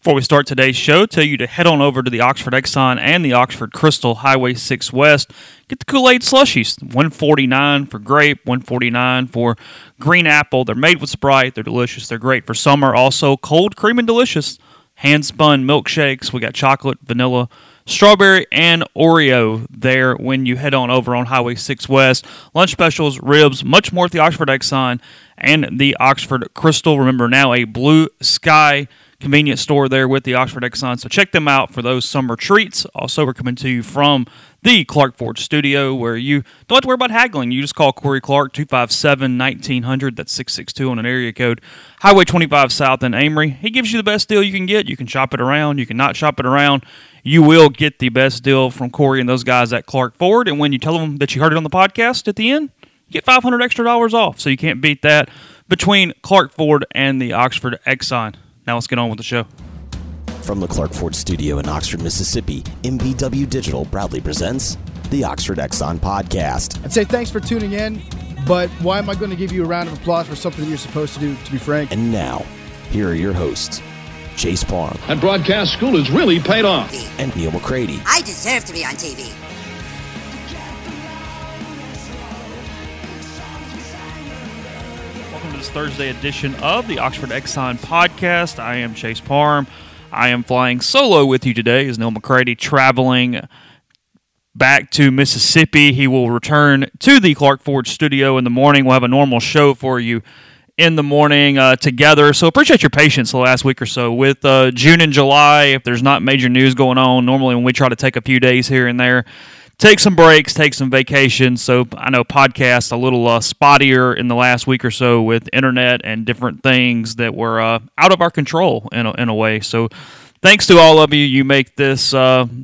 Before we start today's show, tell you to head on over to the Oxford Exxon and the Oxford Crystal Highway 6 West. Get the Kool-Aid slushies, $149 for grape, $149 for green apple. They're made with Sprite. They're delicious. They're great for summer. Also, cold, cream, and delicious. Hand-spun milkshakes. We got chocolate, vanilla, strawberry, and Oreo there when you head on over on Highway 6 West. Lunch specials, ribs, much more at the Oxford Exxon and the Oxford Crystal. Remember, now a Blue Sky convenience store there with the Oxford Exxon. So check them out for those summer treats. Also, we're coming to you from the Clark Ford studio where you don't have to worry about haggling. You just call Corey Clark, 257-1900. That's 662 on an area code. Highway 25 South in Amory. He gives you the best deal you can get. You can shop it around. You can not shop it around. You will get the best deal from Corey and those guys at Clark Ford. And when you tell them that you heard it on the podcast at the end, you get $500 extra off. So you can't beat that between Clark Ford and the Oxford Exxon. Now let's get on with the show. From the Clark Ford studio in Oxford, Mississippi, MBW Digital proudly presents the Oxford Exxon Podcast. I'd say thanks for tuning in, but why am I going to give you a round of applause for something you're supposed to do, to be frank? And now, here are your hosts, Chase Parham. That broadcast school has really paid off. And Neil McCready. I deserve to be on TV. This Thursday edition of the Oxford Exxon Podcast. I am Chase Parham. I am flying solo with you today as Neil McCready traveling back to Mississippi. He will return to the Clark Ford studio in the morning. We'll have a normal show for you in the morning together. So appreciate your patience the last week or so with June and July. If there's not major news going on, normally when we try to take a few days here and there, take some breaks, take some vacations. So I know podcasts a little spottier in the last week or so with internet and different things that were out of our control in a way. So thanks to all of you. You make this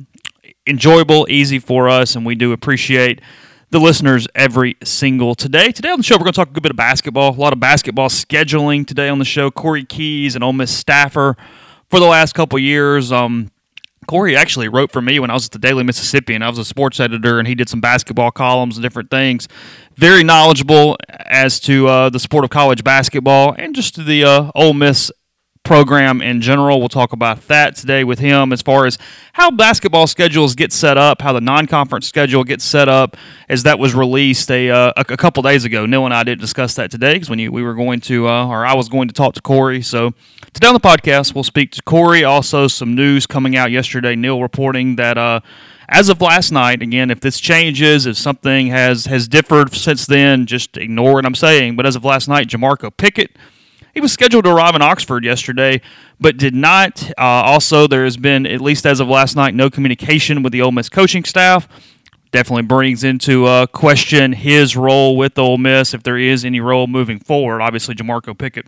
enjoyable, easy for us, and we do appreciate the listeners every single day. Today on the show, we're going to talk a good bit of basketball. A lot of basketball scheduling today on the show. Corey Keyes, an Ole Miss staffer for the last couple years. Corey actually wrote for me when I was at the Daily Mississippian. I was a sports editor, and he did some basketball columns and different things. Very knowledgeable as to the sport of college basketball and just the Ole Miss program in general. We'll talk about that today with him as far as how basketball schedules get set up, how the non-conference schedule gets set up, as that was released a couple days ago. Neil and I didn't discuss that today because we were going to, or I was going to talk to Corey. So today on the podcast, we'll speak to Corey. Also, some news coming out yesterday. Neil reporting that as of last night, again, if this changes, if something has differed since then, just ignore what I'm saying. But as of last night, Jamarco Pickett, he was scheduled to arrive in Oxford yesterday, but did not. Also, there has been, at least as of last night, no communication with the Ole Miss coaching staff. Definitely brings into question his role with Ole Miss, if there is any role moving forward. Obviously, Jamarco Pickett,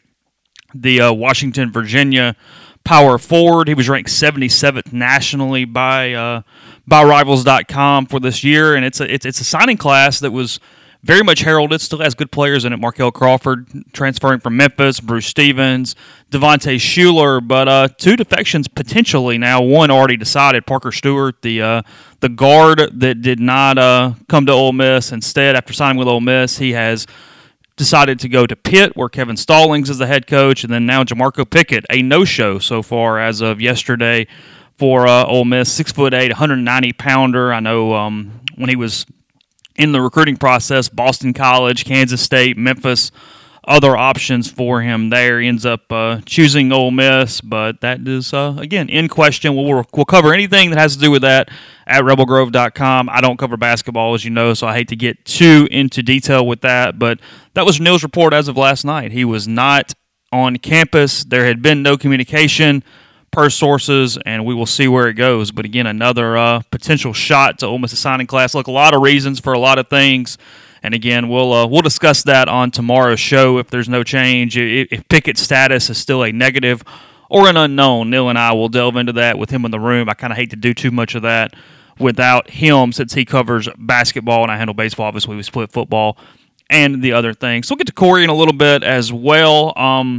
the Washington, Virginia power forward. He was ranked 77th nationally by Rivals.com for this year, and it's a signing class that was very much heralded. Still has good players in it. Markel Crawford transferring from Memphis, Bruce Stevens, Devontae Shuler, but two defections potentially now. One already decided, Parker Stewart, the guard that did not come to Ole Miss. Instead, after signing with Ole Miss, he has decided to go to Pitt, where Kevin Stallings is the head coach, and then now Jamarco Pickett, a no-show so far as of yesterday for Ole Miss. 6'8", 190-pounder. I know when he was in the recruiting process, Boston College, Kansas State, Memphis, other options for him there. He ends up choosing Ole Miss, but that is, again, in question. We'll cover anything that has to do with that at rebelgrove.com. I don't cover basketball, as you know, so I hate to get too into detail with that, but that was Neil's report as of last night. He was not on campus. There had been no communication per sources, and we will see where it goes. But again, another potential shot to Ole Miss signing class. Look, a lot of reasons for a lot of things, and again, we'll discuss that on tomorrow's show if there's no change. If Pickett's status is still a negative or an unknown, Neil and I will delve into that with him in the room. I kind of hate to do too much of that without him, since he covers basketball and I handle baseball. Obviously, we split football and the other things. So we'll get to Corey in a little bit as well.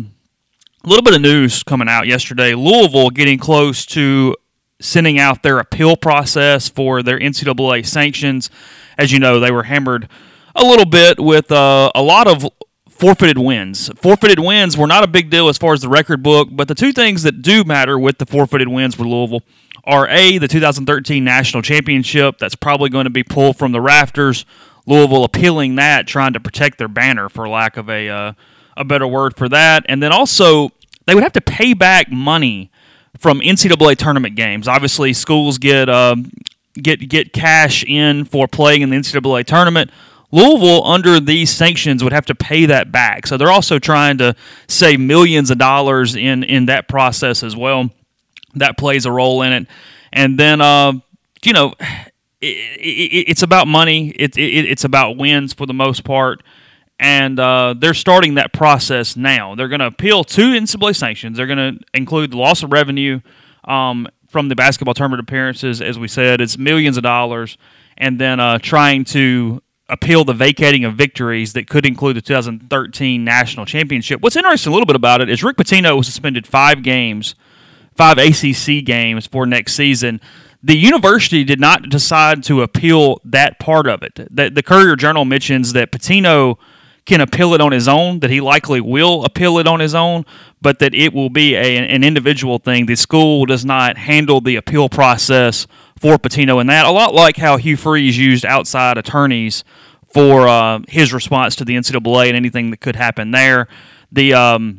A little bit of news coming out yesterday. Louisville getting close to sending out their appeal process for their NCAA sanctions. As you know, they were hammered a little bit with a lot of forfeited wins. Forfeited wins were not a big deal as far as the record book, but the two things that do matter with the forfeited wins for Louisville are A, the 2013 national championship. That's probably going to be pulled from the rafters. Louisville appealing that, trying to protect their banner, for lack of a better word for that. And then also, they would have to pay back money from NCAA tournament games. Obviously, schools get cash in for playing in the NCAA tournament. Louisville, under these sanctions, would have to pay that back. So they're also trying to save millions of dollars in that process as well. That plays a role in it. And then, it's about money. It's about wins for the most part. And they're starting that process now. They're going to appeal 2 NCAA sanctions. They're going to include the loss of revenue from the basketball tournament appearances. As we said, it's millions of dollars. And then trying to appeal the vacating of victories that could include the 2013 national championship. What's interesting a little bit about it is Rick Pitino was suspended 5 games, 5 ACC games for next season. The university did not decide to appeal that part of it. The Courier-Journal mentions that Pitino can appeal it on his own, that he likely will appeal it on his own, but that it will be an individual thing. The school does not handle the appeal process for Pitino, and that a lot like how Hugh Freeze used outside attorneys for his response to the NCAA and anything that could happen there. The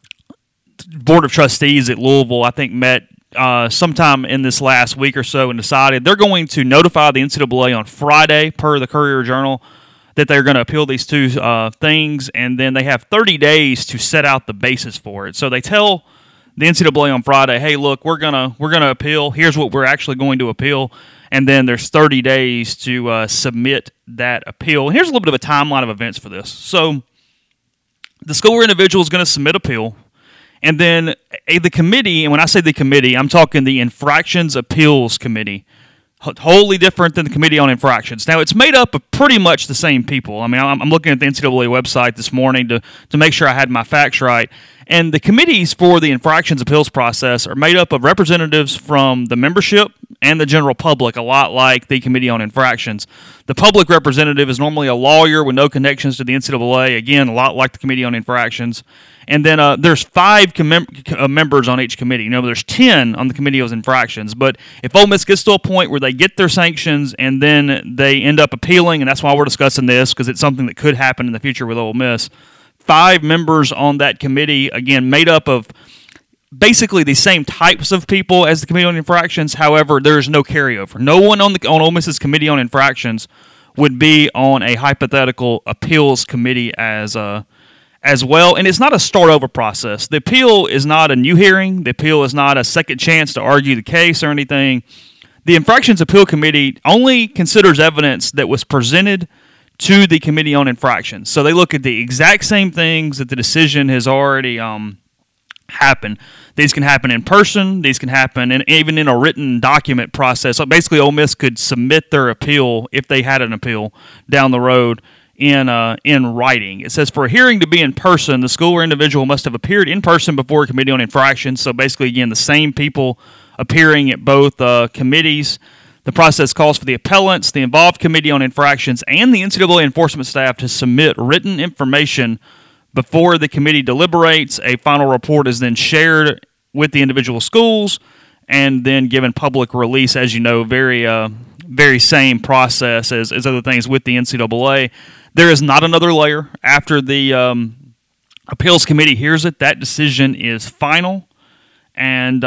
Board of Trustees at Louisville, I think, met sometime in this last week or so and decided they're going to notify the NCAA on Friday, per the Courier-Journal, that they're going to appeal these 2 things, and then they have 30 days to set out the basis for it. So they tell the NCAA on Friday, hey, look, we're gonna appeal. Here's what we're actually going to appeal. And then there's 30 days to submit that appeal. And here's a little bit of a timeline of events for this. So the school or individual is going to submit appeal. And then the committee, and when I say the committee, I'm talking the Infractions Appeals Committee. Wholly different than the Committee on Infractions. Now, it's made up of pretty much the same people. I mean, I'm looking at the NCAA website this morning to make sure I had my facts right. And the committees for the infractions appeals process are made up of representatives from the membership and the general public, a lot like the Committee on Infractions. The public representative is normally a lawyer with no connections to the NCAA, again, a lot like the Committee on Infractions. And then there's 5 members on each committee. There's 10 on the Committee on Infractions. But if Ole Miss gets to a point where they get their sanctions and then they end up appealing, and that's why we're discussing this, because it's something that could happen in the future with Ole Miss, 5 members on that committee, again, made up of basically the same types of people as the Committee on Infractions. However, there is no carryover. No one on Ole Miss's Committee on Infractions would be on a hypothetical appeals committee as well. And it's not a start-over process. The appeal is not a new hearing. The appeal is not a second chance to argue the case or anything. The Infractions Appeal Committee only considers evidence that was presented to the Committee on Infractions. So they look at the exact same things that the decision has already happened. These can happen in person. These can happen even in a written document process. So basically, Ole Miss could submit their appeal, if they had an appeal, down the road in writing. It says, for a hearing to be in person, the school or individual must have appeared in person before a Committee on Infractions. So basically, again, the same people appearing at both committees. The process calls for the appellants, the involved Committee on Infractions, and the NCAA enforcement staff to submit written information before the committee deliberates. A final report is then shared with the individual schools and then given public release. As you know, very same process as other things with the NCAA. There is not another layer. After the appeals committee hears it, that decision is final. And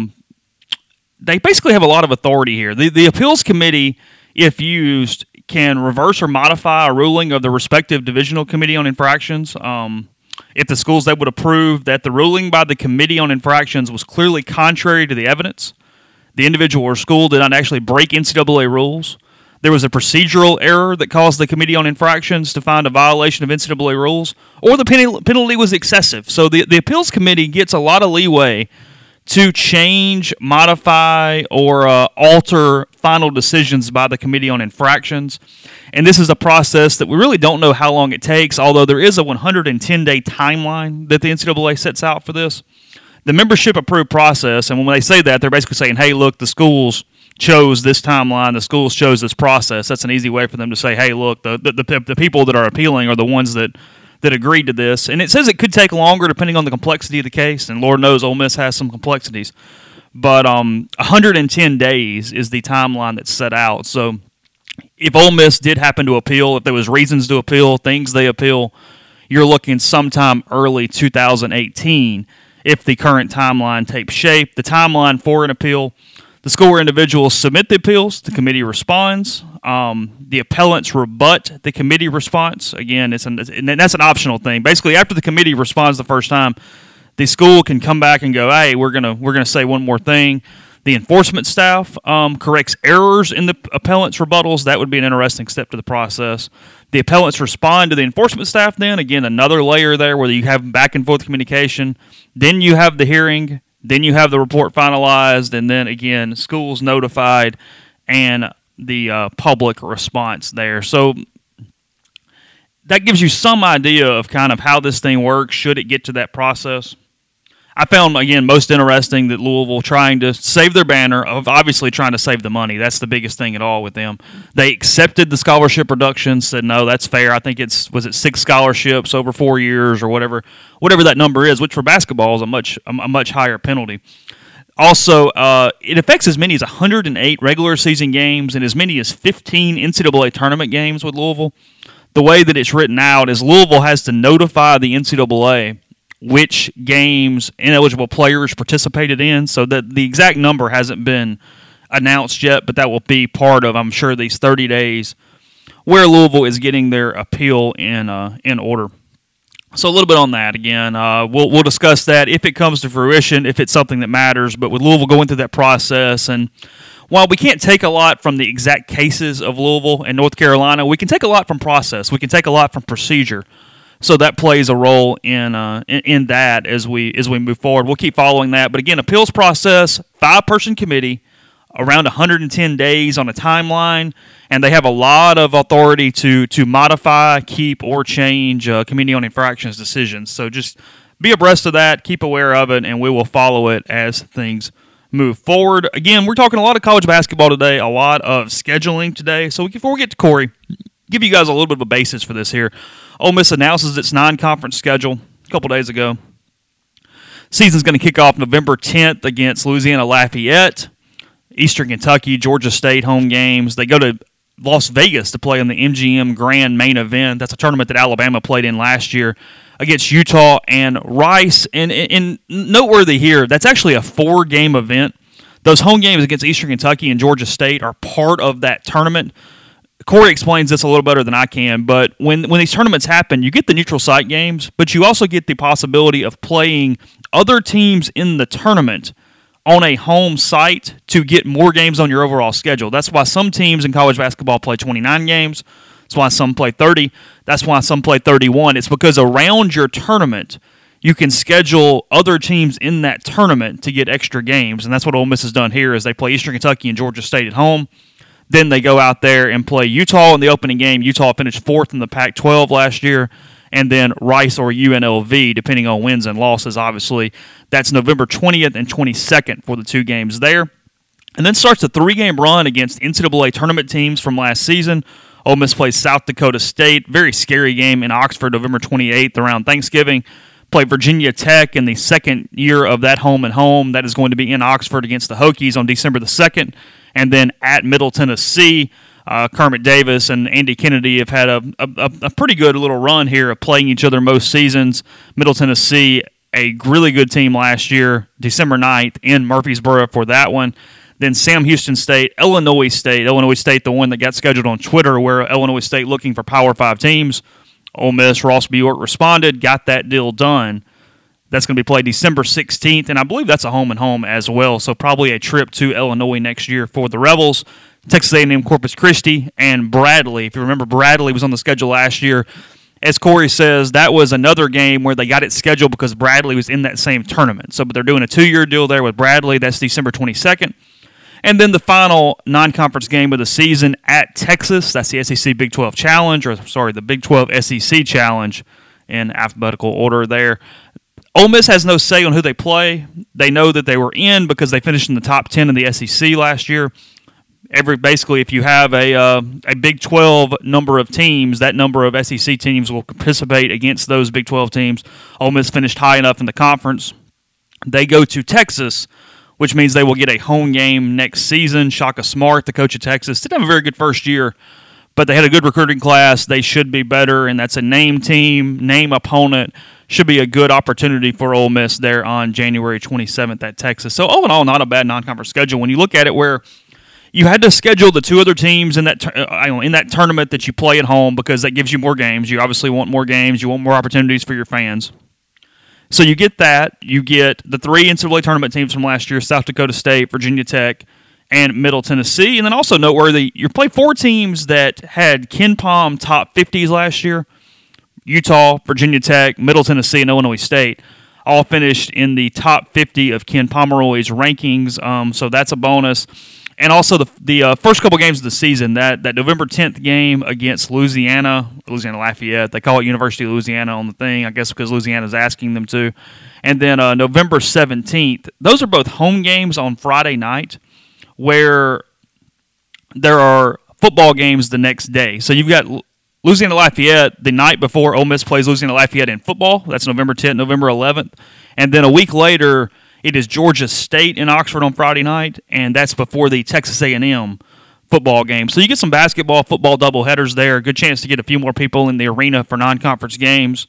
they basically have a lot of authority here. The appeals committee, if used, can reverse or modify a ruling of the respective divisional committee on infractions. If the schools that would approve that the ruling by the committee on infractions was clearly contrary to the evidence, the individual or school did not actually break NCAA rules, there was a procedural error that caused the committee on infractions to find a violation of NCAA rules, or the penalty was excessive. So the appeals committee gets a lot of leeway to change, modify, or alter final decisions by the Committee on Infractions. And this is a process that we really don't know how long it takes, although there is a 110-day timeline that the NCAA sets out for this. The membership-approved process, and when they say that, they're basically saying, hey, look, the schools chose this timeline, the schools chose this process. That's an easy way for them to say, hey, look, the people that are appealing are the ones that that agreed to this. And it says it could take longer depending on the complexity of the case, and Lord knows Ole Miss has some complexities. But 110 days is the timeline that's set out. So if Ole Miss did happen to appeal, if there was reasons to appeal, things they appeal, you're looking sometime early 2018 if the current timeline takes shape. The timeline for an appeal, the school or individuals submit the appeals, the committee responds, the appellants rebut the committee response. Again, and that's an optional thing. Basically, after the committee responds the first time, the school can come back and go, hey, we're gonna say one more thing. The enforcement staff corrects errors in the appellant's rebuttals. That would be an interesting step to the process. The appellants respond to the enforcement staff then. Again, another layer there where you have back and forth communication. Then you have the hearing. Then you have the report finalized. And then, again, schools notified and the public response there. So that gives you some idea of kind of how this thing works should it get to that process. I found, again, most interesting that Louisville trying to save their banner, of obviously trying to save the money. That's the biggest thing at all with them. They accepted the scholarship reduction, said, no, that's fair. I think was it 6 scholarships over 4 years or whatever that number is, which for basketball is a much higher penalty. Also, it affects as many as 108 regular season games and as many as 15 NCAA tournament games with Louisville. The way that it's written out is Louisville has to notify the NCAA which games ineligible players participated in. So that the exact number hasn't been announced yet, but that will be part of, I'm sure, these 30 days where Louisville is getting their appeal in order. So a little bit on that. Again, we'll discuss that if it comes to fruition, if it's something that matters. But with Louisville going through that process, and while we can't take a lot from the exact cases of Louisville and North Carolina, we can take a lot from process. We can take a lot from procedure. So that plays a role in that as we move forward. We'll keep following that. But again, appeals process, 5-person committee, around 110 days on a timeline, and they have a lot of authority to modify, keep, or change Committee on Infractions decisions. So just be abreast of that, keep aware of it, and we will follow it as things move forward. Again, we're talking a lot of college basketball today, a lot of scheduling today. So before we get to Corey, give you guys a little bit of a basis for this here. Ole Miss announces its non-conference schedule a couple days ago. Season's going to kick off November 10th against Louisiana Lafayette, Eastern Kentucky, Georgia State home games. They go to Las Vegas to play in the MGM Grand Main Event. That's a tournament that Alabama played in last year against Utah and Rice. And noteworthy here, that's actually a 4-game event. Those home games against Eastern Kentucky and Georgia State are part of that tournament. Corey explains this a little better than I can, but when these tournaments happen, you get the neutral site games, but you also get the possibility of playing other teams in the tournament on a home site to get more games on your overall schedule. That's why some teams in college basketball play 29 games. That's why some play 30. That's why some play 31. It's because around your tournament, you can schedule other teams in that tournament to get extra games, and that's what Ole Miss has done here is they play Eastern Kentucky and Georgia State at home. Then they go out there and play Utah in the opening game. Utah finished 4th in the Pac-12 last year. And then Rice or UNLV, depending on wins and losses, obviously. That's November 20th and 22nd for the 2 games there. And then starts a 3-game run against NCAA tournament teams from last season. Ole Miss plays South Dakota State. Very scary game in Oxford, November 28th around Thanksgiving. Play Virginia Tech in the second year of that home and home. That is going to be in Oxford against the Hokies on December the 2nd. And then at Middle Tennessee, Kermit Davis and Andy Kennedy have had a pretty good little run here of playing each other most seasons. Middle Tennessee, a really good team last year, December 9th in Murfreesboro for that one. Then Sam Houston State, Illinois State, the one that got scheduled on Twitter where Illinois State looking for Power 5 teams. Ole Miss, Ross Bjork responded, got that deal done. That's going to be played December 16th, and I believe that's a home and home as well, so probably a trip to Illinois next year for the Rebels. Texas A&M Corpus Christi and Bradley. If you remember, Bradley was on the schedule last year. As Corey says, that was another game where they got it scheduled because Bradley was in that same tournament. So, but they're doing a 2-year deal there with Bradley. That's December 22nd. And then the final non-conference game of the season at Texas. That's the SEC Big 12 Challenge, the Big 12 SEC Challenge in alphabetical order there. Ole Miss has no say on who they play. They know that they were in because they finished in the top 10 in the SEC last year. Basically, if you have a Big 12 number of teams, that number of SEC teams will participate against those Big 12 teams. Ole Miss finished high enough in the conference. They go to Texas, which means they will get a home game next season. Shaka Smart, the coach of Texas, didn't have a very good first year, but they had a good recruiting class. They should be better, and that's a name team, name opponent. Should be a good opportunity for Ole Miss there on January 27th at Texas. So, all in all, not a bad non-conference schedule. When you look at it where you had to schedule the two other teams in that tournament that you play at home because that gives you more games. You obviously want more games. You want more opportunities for your fans. So you get that. You get the three NCAA tournament teams from last year, South Dakota State, Virginia Tech, and Middle Tennessee. And then also noteworthy, you play four teams that had KenPom top 50s last year. Utah, Virginia Tech, Middle Tennessee, and Illinois State all finished in the top 50 of Ken Pomeroy's rankings. So that's a bonus. And also the first couple games of the season, that November 10th game against Louisiana Lafayette, they call it University of Louisiana on the thing, I guess because Louisiana's asking them to. And then November 17th, those are both home games on Friday night where there are football games the next day. So you've got Louisiana Lafayette the night before Ole Miss plays Louisiana Lafayette in football. That's November 10th, November 11th. And then a week later, it is Georgia State in Oxford on Friday night, and that's before the Texas A&M football game. So you get some basketball, football doubleheaders there. Good chance to get a few more people in the arena for non-conference games.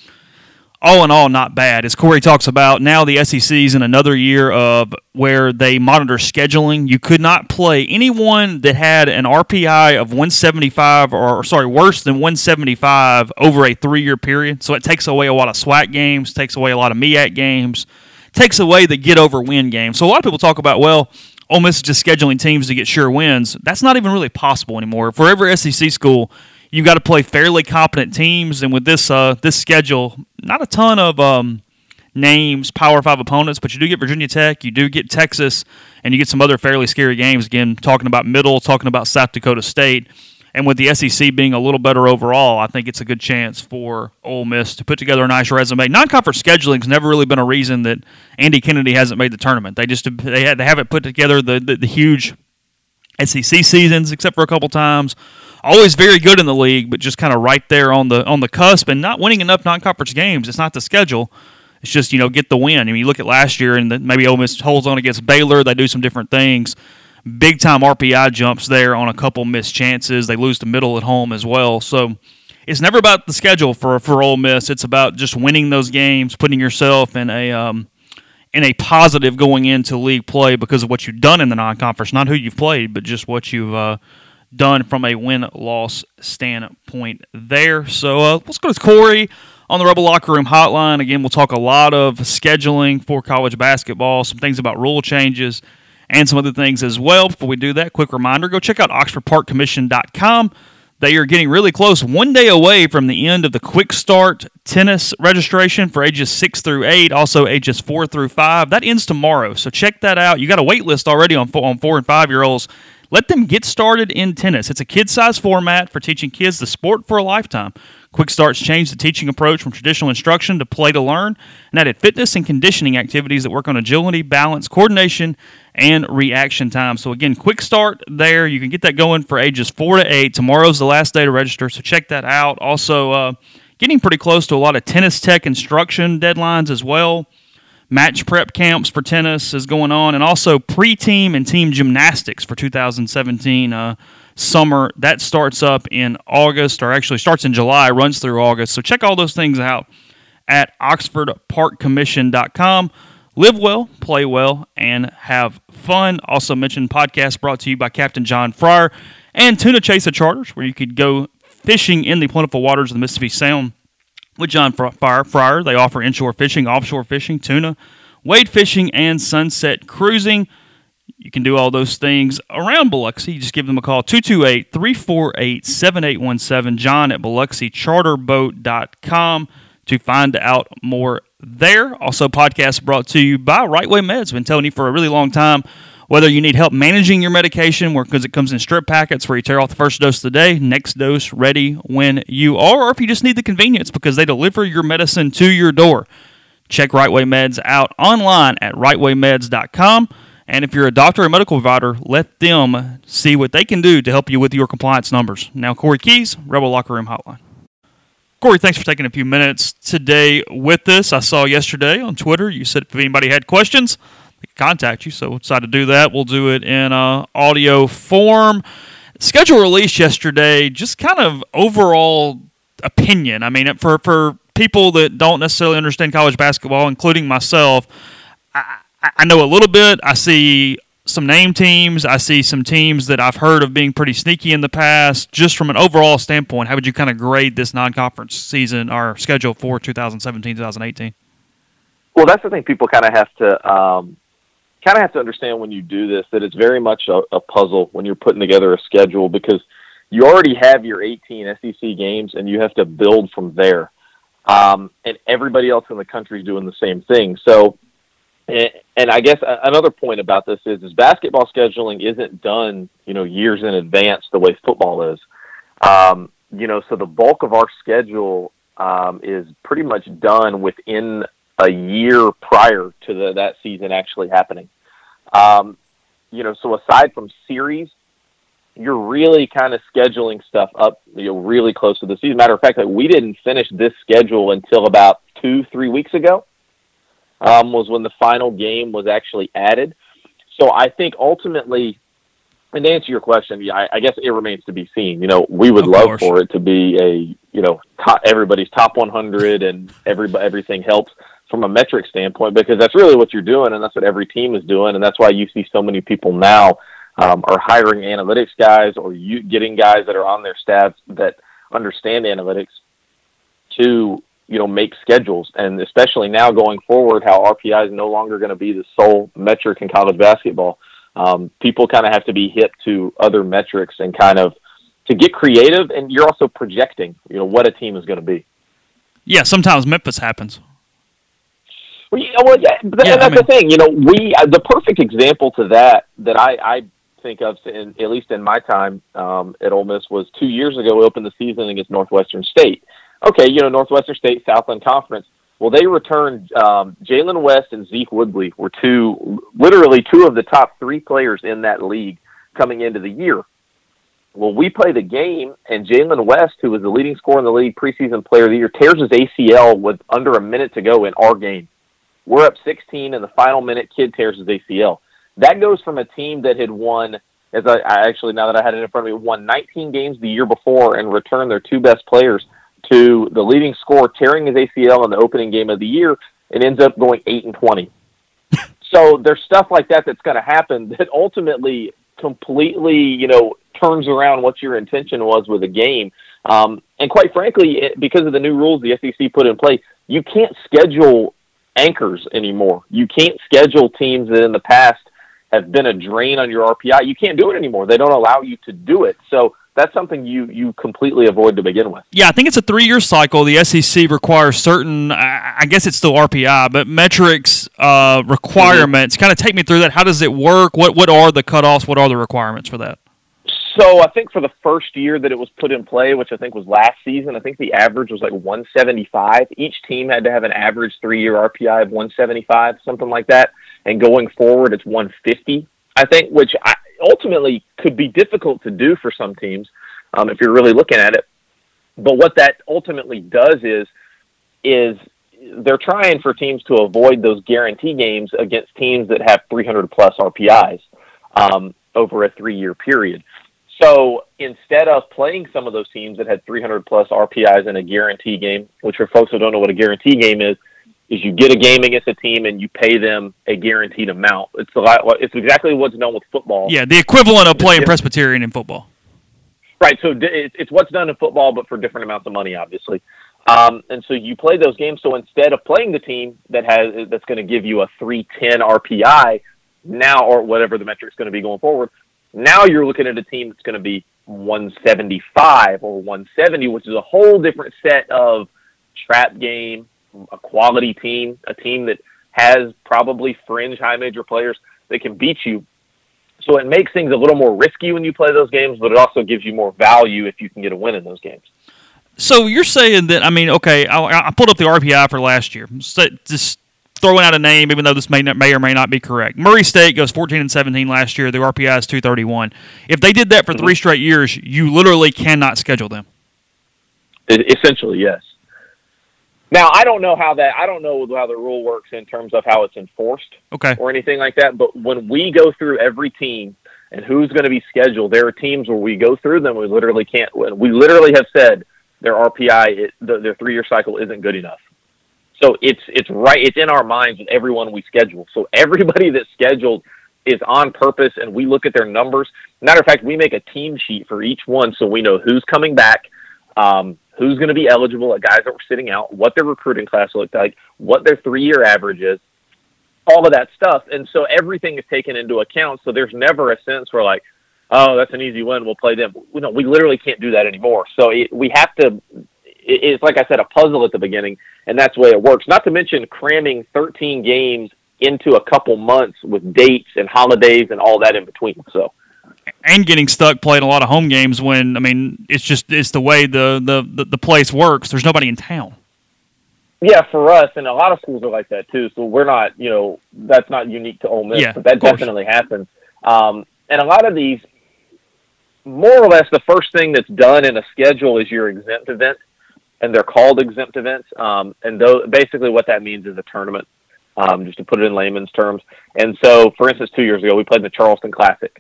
All in all, not bad. As Corey talks about, now the SEC's in another year of where they monitor scheduling. You could not play anyone that had an RPI of 175 worse than 175 over a 3-year period. So it takes away a lot of SWAC games, takes away a lot of MEAC games, takes away the get-over-win game. So a lot of people talk about, well, Ole Miss is just scheduling teams to get sure wins. That's not even really possible anymore. For every SEC school, you've got to play fairly competent teams, and with this schedule, not a ton of names, Power 5 opponents, but you do get Virginia Tech, you do get Texas, and you get some other fairly scary games. Again, talking about Middle, talking about South Dakota State. And with the SEC being a little better overall, I think it's a good chance for Ole Miss to put together a nice resume. Non-conference scheduling has never really been a reason that Andy Kennedy hasn't made the tournament. They haven't put together the huge SEC seasons, except for a couple times. Always very good in the league, but just kind of right there on the cusp and not winning enough non-conference games. It's not the schedule. It's just, get the win. I mean, you look at last year, and maybe Ole Miss holds on against Baylor. They do some different things. Big-time RPI jumps there on a couple missed chances. They lose to Middle at home as well. So it's never about the schedule for Ole Miss. It's about just winning those games, putting yourself in a positive going into league play because of what you've done in the non-conference. Not who you've played, but just what you've done from a win-loss standpoint there. So let's go to Corey on the Rebel Locker Room Hotline. Again, we'll talk a lot of scheduling for college basketball, some things about rule changes, and some other things as well. Before we do that, quick reminder, go check out OxfordParkCommission.com. They are getting really close, 1 day away from the end of the Quick Start tennis registration for ages 6 through 8, also ages 4 through 5. That ends tomorrow, so check that out. You got a wait list already on 4 and 5-year-olds. Let them get started in tennis. It's a kid-sized format for teaching kids the sport for a lifetime. Quick Start's changed the teaching approach from traditional instruction to play to learn and added fitness and conditioning activities that work on agility, balance, coordination, and reaction time. So again, Quick Start there. You can get that going for ages 4 to 8. Tomorrow's the last day to register, so check that out. Also, getting pretty close to a lot of tennis tech instruction deadlines as well. Match prep camps for tennis is going on, and also pre-team and team gymnastics for 2017 summer. That starts up in August, or actually starts in July, runs through August. So check all those things out at OxfordParkCommission.com. Live well, play well, and have fun. Also mentioned podcast brought to you by Captain John Fryer and Tuna Chaser Charters, where you could go fishing in the plentiful waters of the Mississippi Sound with John Fryer. They offer inshore fishing, offshore fishing, tuna, wade fishing, and sunset cruising. You can do all those things around Biloxi. You just give them a call, 228-348-7817, John at BiloxiCharterboat.com to find out more there. Also, podcast brought to you by Right Way Meds. Been telling you for a really long time, whether you need help managing your medication, because it comes in strip packets where you tear off the first dose of the day, next dose ready when you are, or if you just need the convenience because they deliver your medicine to your door. Check Right Way Meds out online at rightwaymeds.com. And if you're a doctor or medical provider, let them see what they can do to help you with your compliance numbers. Now, Corey Keys, Rebel Locker Room Hotline. Corey, thanks for taking a few minutes today with us. I saw yesterday on Twitter you said if anybody had questions, they could contact you. So decided to do that. We'll do it in audio form. Schedule released yesterday, just kind of overall opinion. I mean, for people that don't necessarily understand college basketball, including myself, I know a little bit. I see some name teams. I see some teams that I've heard of being pretty sneaky in the past. Just from an overall standpoint, how would you kind of grade this non-conference season or schedule for 2017-2018? Well, that's the thing people kind of have to understand when you do this, that it's very much a puzzle when you're putting together a schedule, because you already have your 18 SEC games and you have to build from there. And everybody else in the country is doing the same thing. So, and I guess another point about this is basketball scheduling isn't done, years in advance the way football is. So the bulk of our schedule is pretty much done within a year prior to that season actually happening. So aside from series, you're really kind of scheduling stuff up, really close to the season. Matter of fact, we didn't finish this schedule until about 2-3 weeks ago. Was when the final game was actually added. So I think ultimately, and to answer your question, I guess it remains to be seen. We would love for it to be everybody's top 100 and everything helps from a metric standpoint, because that's really what you're doing, and that's what every team is doing, and that's why you see so many people now are hiring analytics guys, or getting guys that are on their staffs that understand analytics to make schedules. And especially now going forward, how RPI is no longer going to be the sole metric in college basketball. People kind of have to be hip to other metrics and kind of to get creative. And you're also projecting, what a team is going to be. Yeah, sometimes Memphis happens. That's the thing. The perfect example to that I think of, at least in my time at Ole Miss, was 2 years ago. We opened the season against Northwestern State. Okay, Northwestern State, Southland Conference. Well, they returned Jalen West and Zeke Woodley were literally two of the top 3 players in that league coming into the year. Well, we play the game, and Jalen West, who was the leading scorer in the league, preseason player of the year, tears his ACL with under a minute to go in our game. We're up 16 in the final minute. Kid tears his ACL. That goes from a team that had won, as I actually, now that I had it in front of me, won 19 games the year before and returned their 2 best players, to the leading scorer tearing his ACL in the opening game of the year and ends up going 8-20. So there's stuff like that that's going to happen that ultimately completely, turns around what your intention was with a game. And quite frankly, because of the new rules the SEC put in place, you can't schedule anchors anymore. You can't schedule teams that in the past have been a drain on your RPI. You can't do it anymore. They don't allow you to do it. So that's something you completely avoid to begin with. Yeah, I think it's a 3-year cycle. The SEC requires certain, I guess it's still RPI, but metrics requirements. Mm-hmm. Kind of take me through that. How does it work? What are the cutoffs? What are the requirements for that? So I think for the first year that it was put in play, which I think was last season, I think the average was like 175. Each team had to have an average 3-year RPI of 175, something like that. And going forward, it's 150, I think, which ultimately could be difficult to do for some teams if you're really looking at it. But what that ultimately does is they're trying for teams to avoid those guarantee games against teams that have 300-plus RPIs over a 3-year period. So instead of playing some of those teams that had 300-plus RPIs in a guarantee game, which for folks who don't know what a guarantee game is you get a game against a team and you pay them a guaranteed amount. It's exactly what's done with football. Yeah, the equivalent of playing Presbyterian in football. Right, so it's what's done in football, but for different amounts of money, obviously. And so you play those games. So instead of playing the team that's going to give you a 310 RPI now, or whatever the metric's going to be going forward, now you're looking at a team that's going to be 175 or 170, which is a whole different set of trap game, a quality team, a team that has probably fringe high major players that can beat you. So it makes things a little more risky when you play those games, but it also gives you more value if you can get a win in those games. So you're saying that, okay, I pulled up the RPI for last year. So just throwing out a name, even though this may or may not be correct. Murray State goes 14-17 last year. The RPI is 231. If they did that for 3 straight years, you literally cannot schedule them. Essentially, yes. Now, I don't know how the rule works in terms of how it's enforced or anything like that, but when we go through every team and who's going to be scheduled, there are teams where we go through them, we literally can't win. We literally have said their RPI, their 3-year cycle isn't good enough. So it's in our minds with everyone we schedule. So everybody that's scheduled is on purpose, and we look at their numbers. Matter of fact, we make a team sheet for each one so we know who's coming back, who's going to be eligible, the guys that were sitting out, what their recruiting class looked like, what their 3-year average is, all of that stuff. And so everything is taken into account, so there's never a sense where like, oh, that's an easy win, we'll play them. No, we literally can't do that anymore. So we have to – it's like I said, a puzzle at the beginning, and that's the way it works. Not to mention cramming 13 games into a couple months with dates and holidays and all that in between. So, and getting stuck playing a lot of home games when, I mean, it's the way the place works. There's nobody in town. Yeah, for us, and a lot of schools are like that too. So we're not, that's not unique to Ole Miss, but that definitely happens. And a lot of these, more or less, the first thing that's done in a schedule is your exempt event. And they're called exempt events. And basically what that means is a tournament, just to put it in layman's terms. And so, for instance, 2 years ago, we played in the Charleston Classic.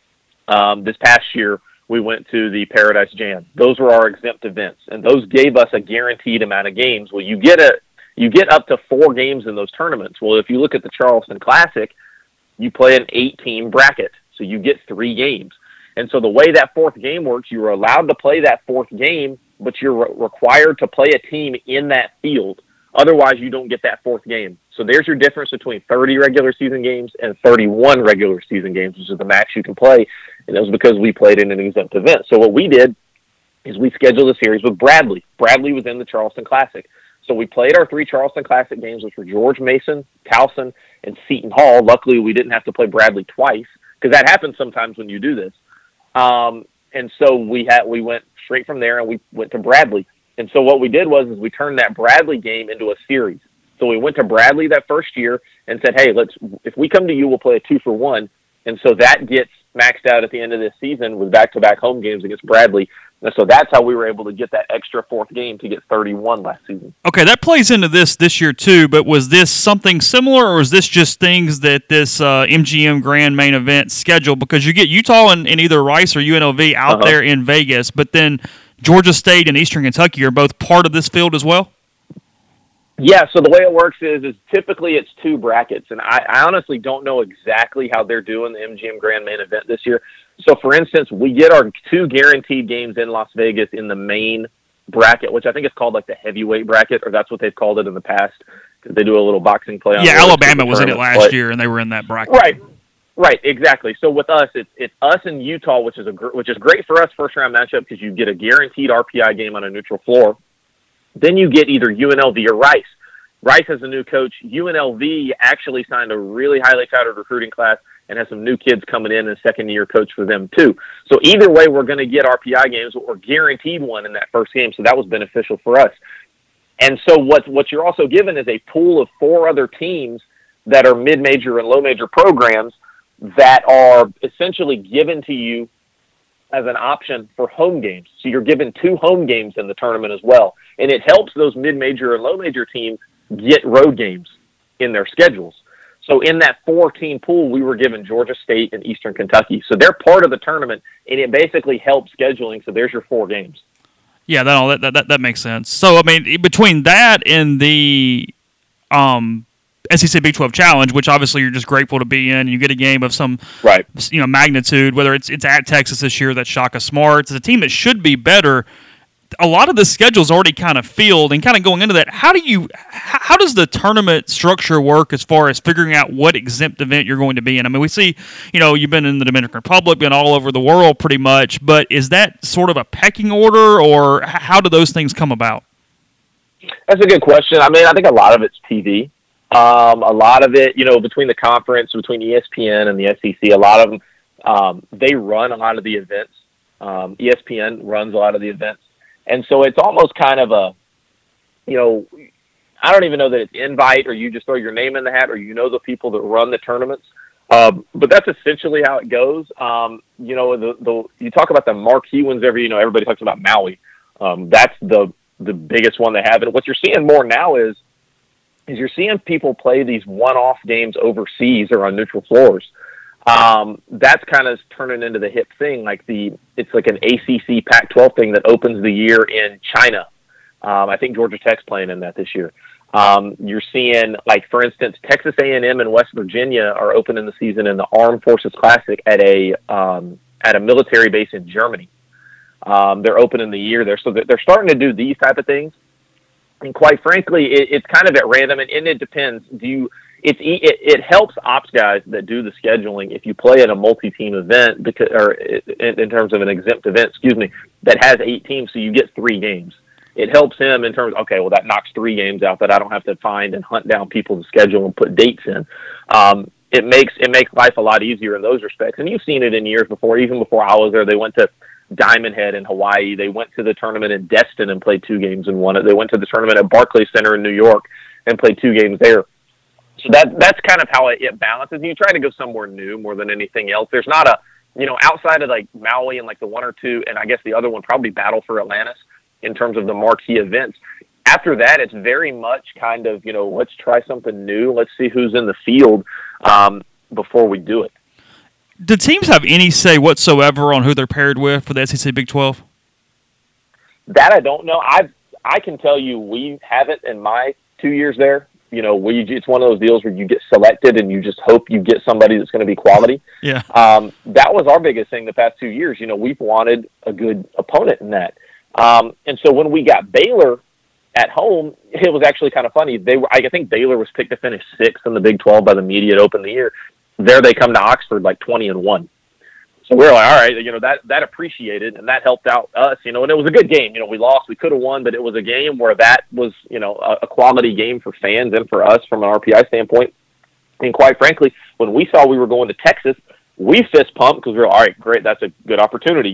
This past year, we went to the Paradise Jam. Those were our exempt events, and those gave us a guaranteed amount of games. Well, you get up to 4 games in those tournaments. Well, if you look at the Charleston Classic, you play an 8-team bracket, so you get 3 games. And so the way that 4th game works, you're allowed to play that 4th game, but you're required to play a team in that field. Otherwise, you don't get that 4th game. So there's your difference between 30 regular season games and 31 regular season games, which is the max you can play. And it was because we played in an exempt event. So what we did is we scheduled a series with Bradley. Bradley was in the Charleston Classic. So we played our 3 Charleston Classic games, which were George Mason, Towson, and Seton Hall. Luckily, we didn't have to play Bradley twice, because that happens sometimes when you do this. And so we went straight from there, and we went to Bradley. And so what we did was we turned that Bradley game into a series. So we went to Bradley that first year and said, hey, if we come to you, we'll play a 2-for-1. And so that gets maxed out at the end of this season with back-to-back home games against Bradley. And so that's how we were able to get that extra 4th game to get 31 last season. Okay, that plays into this year too, but was this something similar, or was this just things that this MGM Grand main event scheduled? Because you get Utah and either Rice or UNLV out there in Vegas, but then Georgia State and Eastern Kentucky are both part of this field as well? Yeah, so the way it works is typically it's 2 brackets, and I honestly don't know exactly how they're doing the MGM Grand main event this year. So, for instance, we get our 2 guaranteed games in Las Vegas in the main bracket, which I think is called like the heavyweight bracket, or that's what they've called it in the past, because they do a little boxing play on it. Yeah, Alabama was in it last year, and they were in that bracket. Right, exactly. So with us, it's us and Utah, which is great for us first-round matchup because you get a guaranteed RPI game on a neutral floor. Then you get either UNLV or Rice. Rice has a new coach. UNLV actually signed a really highly touted recruiting class and has some new kids coming in, and a second-year coach for them too. So either way, we're going to get RPI games, but we're guaranteed one in that first game, so that was beneficial for us. And so what you're also given is a pool of 4 other teams that are mid-major and low-major programs that are essentially given to you as an option for home games. So you're given 2 home games in the tournament as well. And it helps those mid-major and low-major teams get road games in their schedules. So in that 4-team pool, we were given Georgia State and Eastern Kentucky. So they're part of the tournament, and it basically helps scheduling. So there's your 4 games. Yeah, that makes sense. So, I mean, between that and the SEC Big 12 Challenge, which obviously you're just grateful to be in, and you get a game of some magnitude, whether it's at Texas this year, that's Shaka Smart. It's a team that should be better. A lot of the schedule's already kind of filled, and kind of going into that, how does the tournament structure work as far as figuring out what exempt event you're going to be in? I mean, we see, you've been in the Dominican Republic, been all over the world pretty much, but is that sort of a pecking order, or how do those things come about? That's a good question. I mean, I think a lot of it's TV. A lot of it, between the conference, between ESPN and the SEC, a lot of them, they run a lot of the events. ESPN runs a lot of the events. And so it's almost kind of I don't even know that it's invite or you just throw your name in the hat or the people that run the tournaments. But that's essentially how it goes. You talk about the marquee ones everybody talks about Maui. That's the biggest one they have. And what you're seeing more now is you're seeing people play these one-off games overseas or on neutral floors. That's kind of turning into the hip thing. It's like an ACC Pac-12 thing that opens the year in China. I think Georgia Tech's playing in that this year. You're seeing, for instance, Texas A&M and West Virginia are opening the season in the Armed Forces Classic at a military base in Germany. They're opening the year there, so they're starting to do these type of things. And quite frankly, it's kind of at random, and it depends. It helps ops guys that do the scheduling if you play at a multi-team event in terms of an exempt event, that has 8 teams, so you get 3 games. It helps him in terms of, okay, well, that knocks 3 games out that I don't have to find and hunt down people to schedule and put dates in. It makes life a lot easier in those respects. And you've seen it in years before. Even before I was there, they went to Diamond Head in Hawaii. They went to the tournament in Destin and played 2 games and won it. They went to the tournament at Barclays Center in New York and played 2 games there. So that's kind of how it balances. You try to go somewhere new more than anything else. There's not outside of Maui and the 1 or 2, and I guess the other one probably Battle for Atlantis in terms of the marquee events. After that, it's very much kind of, let's try something new. Let's see who's in the field before we do it. Do teams have any say whatsoever on who they're paired with for the SEC Big 12? That I don't know. I can tell you we haven't in my 2 years there. It's one of those deals where you get selected and you just hope you get somebody that's going to be quality. Yeah. That was our biggest thing the past 2 years. We've wanted a good opponent in that. And so when we got Baylor at home, it was actually kind of funny. I think Baylor was picked to finish 6th in the Big 12 by the media to open the year. There they come to Oxford 20-1. So we were like, all right, that appreciated, and that helped out us, and it was a good game. We lost, we could have won, but it was a game where that was, a quality game for fans and for us from an RPI standpoint. And quite frankly, when we saw we were going to Texas, we fist pumped because we were all right, great, that's a good opportunity.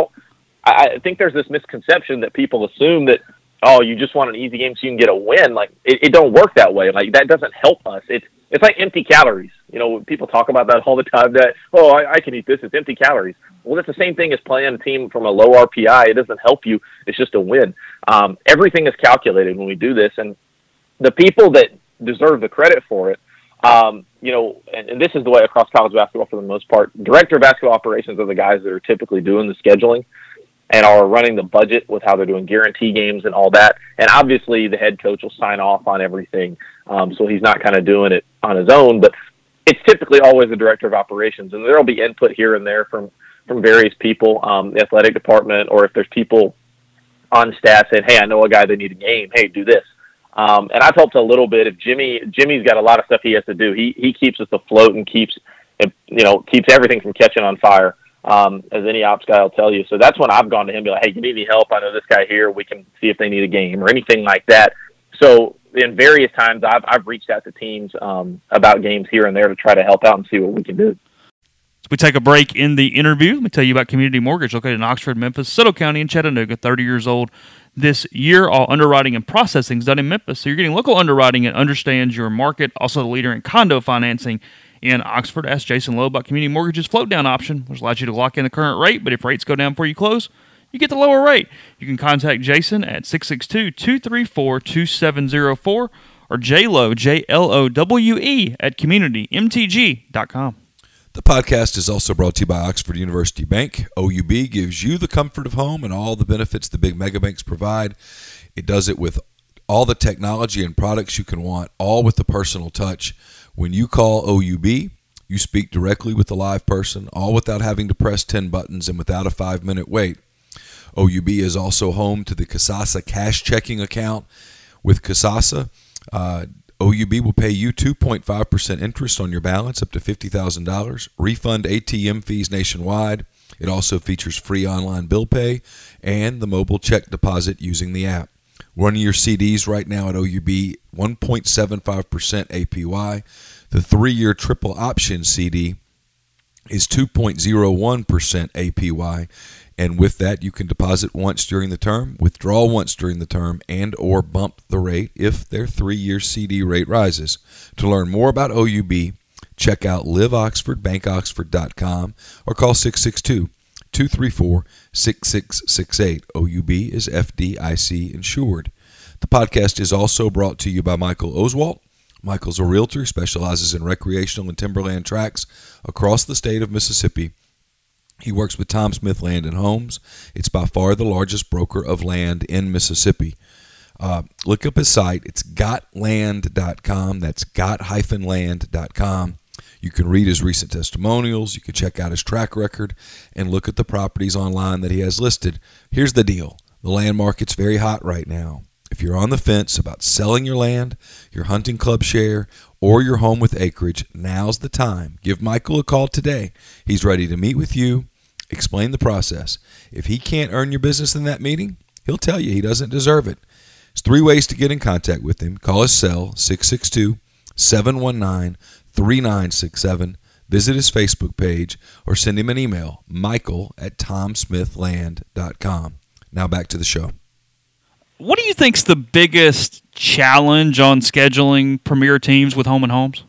I think there's this misconception that people assume that, you just want an easy game so you can get a win. It don't work that way. That doesn't help us. It's like empty calories. People talk about that all the time that, I can eat this. It's empty calories. Well, that's the same thing as playing a team from a low RPI. It doesn't help you. It's just a win. Everything is calculated when we do this. And the people that deserve the credit for it, and this is the way across college basketball for the most part, director of basketball operations are the guys that are typically doing the scheduling and are running the budget with how they're doing guarantee games and all that. And obviously the head coach will sign off on everything. So he's not kind of doing it on his own, but it's typically always the director of operations. And there'll be input here and there from various people, the athletic department, or if there's people on staff saying, hey, I know a guy that needs a game. Hey, do this. And I've helped a little bit. If Jimmy's got a lot of stuff he has to do. He keeps us afloat and keeps everything from catching on fire. As any ops guy will tell you. So that's when I've gone to him and be like, hey, you need any help? I know this guy here. We can see if they need a game or anything like that. So in various times, I've reached out to teams about games here and there to try to help out and see what we can do. So we take a break in the interview. Let me tell you about Community Mortgage located in Oxford, Memphis, Soto County, and Chattanooga, 30 years old this year. All underwriting and processing is done in Memphis. So you're getting local underwriting and understands your market. Also the leader in condo financing in Oxford. Ask Jason Lowe about Community Mortgage's float down option, which allows you to lock in the current rate, but if rates go down before you close, you get the lower rate. You can contact Jason at 662-234-2704 or JLowe, JLOWE at communitymtg.com. The podcast is also brought to you by Oxford University Bank. OUB gives you the comfort of home and all the benefits the big mega banks provide. It does it with all the technology and products you can want, all with the personal touch. When you call OUB, you speak directly with a live person, all without having to press 10 buttons and without a 5-minute wait. OUB is also home to the Kasasa cash checking account. With Kasasa, OUB will pay you 2.5% interest on your balance up to $50,000, refund ATM fees nationwide. It also features free online bill pay and the mobile check deposit using the app. Running your CDs right now at OUB, 1.75% APY. The 3-year triple option CD is 2.01% APY. And with that, you can deposit once during the term, withdraw once during the term, and or bump the rate if their 3-year CD rate rises. To learn more about OUB, check out liveoxfordbankoxford.com or call 662-234-6668. OUB is FDIC insured. The podcast is also brought to you by Michael Oswalt. Michael's a realtor, specializes in recreational and timberland tracts across the state of Mississippi. He works with Tom Smith Land and Homes. It's by far the largest broker of land in Mississippi. Look up his site. It's gotland.com. That's got-land.com. You can read his recent testimonials. You can check out his track record and look at the properties online that he has listed. Here's the deal. The land market's very hot right now. If you're on the fence about selling your land, your hunting club share, or your home with acreage, now's the time. Give Michael a call today. He's ready to meet with you, explain the process. If he can't earn your business in that meeting, he'll tell you he doesn't deserve it. There's 3 ways to get in contact with him. Call his cell, 662-719-3967. Visit his Facebook page or send him an email, michael@tomsmithland.com. Now back to the show. What do you think's the biggest challenge on scheduling premier teams with home and homes?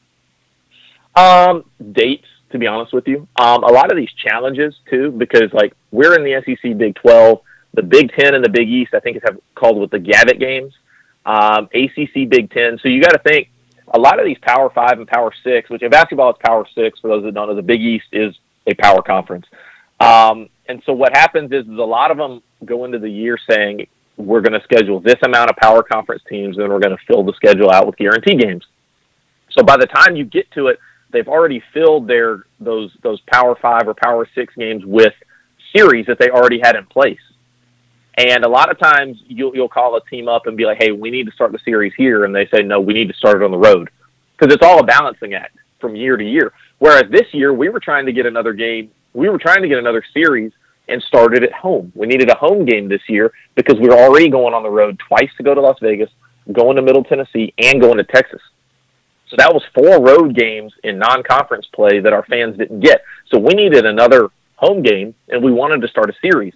Dates, to be honest with you. A lot of these challenges, too, because, like, we're in the SEC Big 12. The Big 10 and the Big East, I think, is called with the Gavitt games. ACC Big 10. So you got to think, a lot of these Power 5 and Power 6, which in basketball is Power 6, for those that don't know, the Big East is a power conference. And so what happens is a lot of them go into the year saying, we're going to schedule this amount of power conference teams, and we're going to fill the schedule out with guarantee games. So by the time you get to it, they've already filled those Power 5 or Power 6 games with series that they already had in place. And a lot of times you'll call a team up and be like, hey, we need to start the series here. And they say, no, we need to start it on the road. Because it's all a balancing act from year to year. Whereas this year, we were trying to get another game. We were trying to get another series and started at home. We needed a home game this year because we were already going on the road twice to go to Las Vegas, going to Middle Tennessee, and going to Texas. So that was 4 road games in non-conference play that our fans didn't get. So we needed another home game, and we wanted to start a series.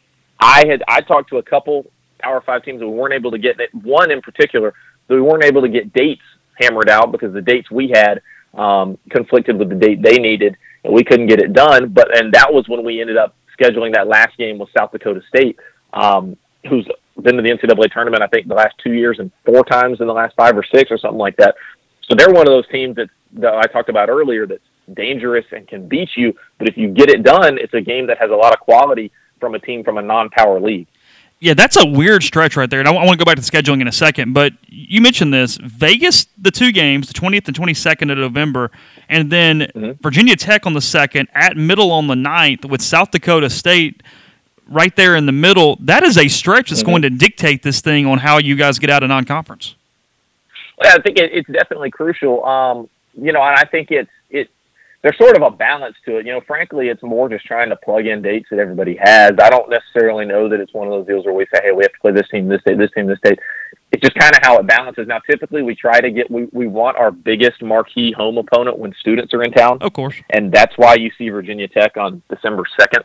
I talked to a couple Power 5 teams that we weren't able to get, one in particular, that we weren't able to get dates hammered out because the dates we had conflicted with the date they needed, and we couldn't get it done. And that was when we ended up scheduling that last game with South Dakota State, who's been to the NCAA tournament, I think, the last 2 years and 4 times in the last 5 or 6 or something like that. So they're one of those teams that I talked about earlier that's dangerous and can beat you. But if you get it done, it's a game that has a lot of quality from a team from a non-power league. Yeah, that's a weird stretch right there. And I want to go back to the scheduling in a second, but you mentioned this. Vegas, the 2 games, the 20th and 22nd of November, and then Virginia Tech on the 2nd, at Middle on the 9th, with South Dakota State right there in the middle. That is a stretch that's going to dictate this thing on how you guys get out of non-conference. Well, I think it's definitely crucial. And I think there's sort of a balance to it. Frankly, it's more just trying to plug in dates that everybody has. I don't necessarily know that it's one of those deals where we say, hey, we have to play this team this date, this team this date. It's just kind of how it balances. Now, typically, we try to we want our biggest marquee home opponent when students are in town. Of course. And that's why you see Virginia Tech on December 2nd.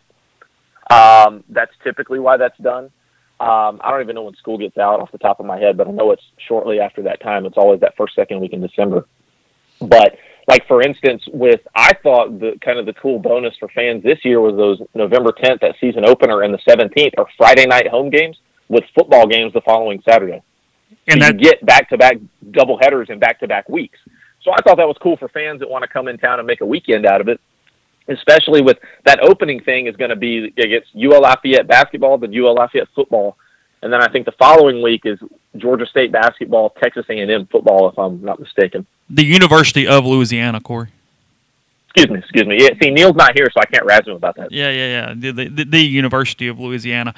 That's typically why that's done. I don't even know when school gets out off the top of my head, but I know it's shortly after that time. It's always that first, second week in December. But like, for instance, I thought the kind of the cool bonus for fans this year was those November 10th, that season opener, and the 17th are Friday night home games with football games the following Saturday. And so you get back-to-back doubleheaders in back-to-back weeks. So I thought that was cool for fans that want to come in town and make a weekend out of it, especially with that opening thing is going to be against UL Lafayette basketball, then UL Lafayette football. And then I think the following week is Georgia State basketball, Texas A&M football, if I'm not mistaken. The University of Louisiana, Corey. Excuse me. Yeah, see, Neil's not here, so I can't razz him about that. Yeah. The University of Louisiana.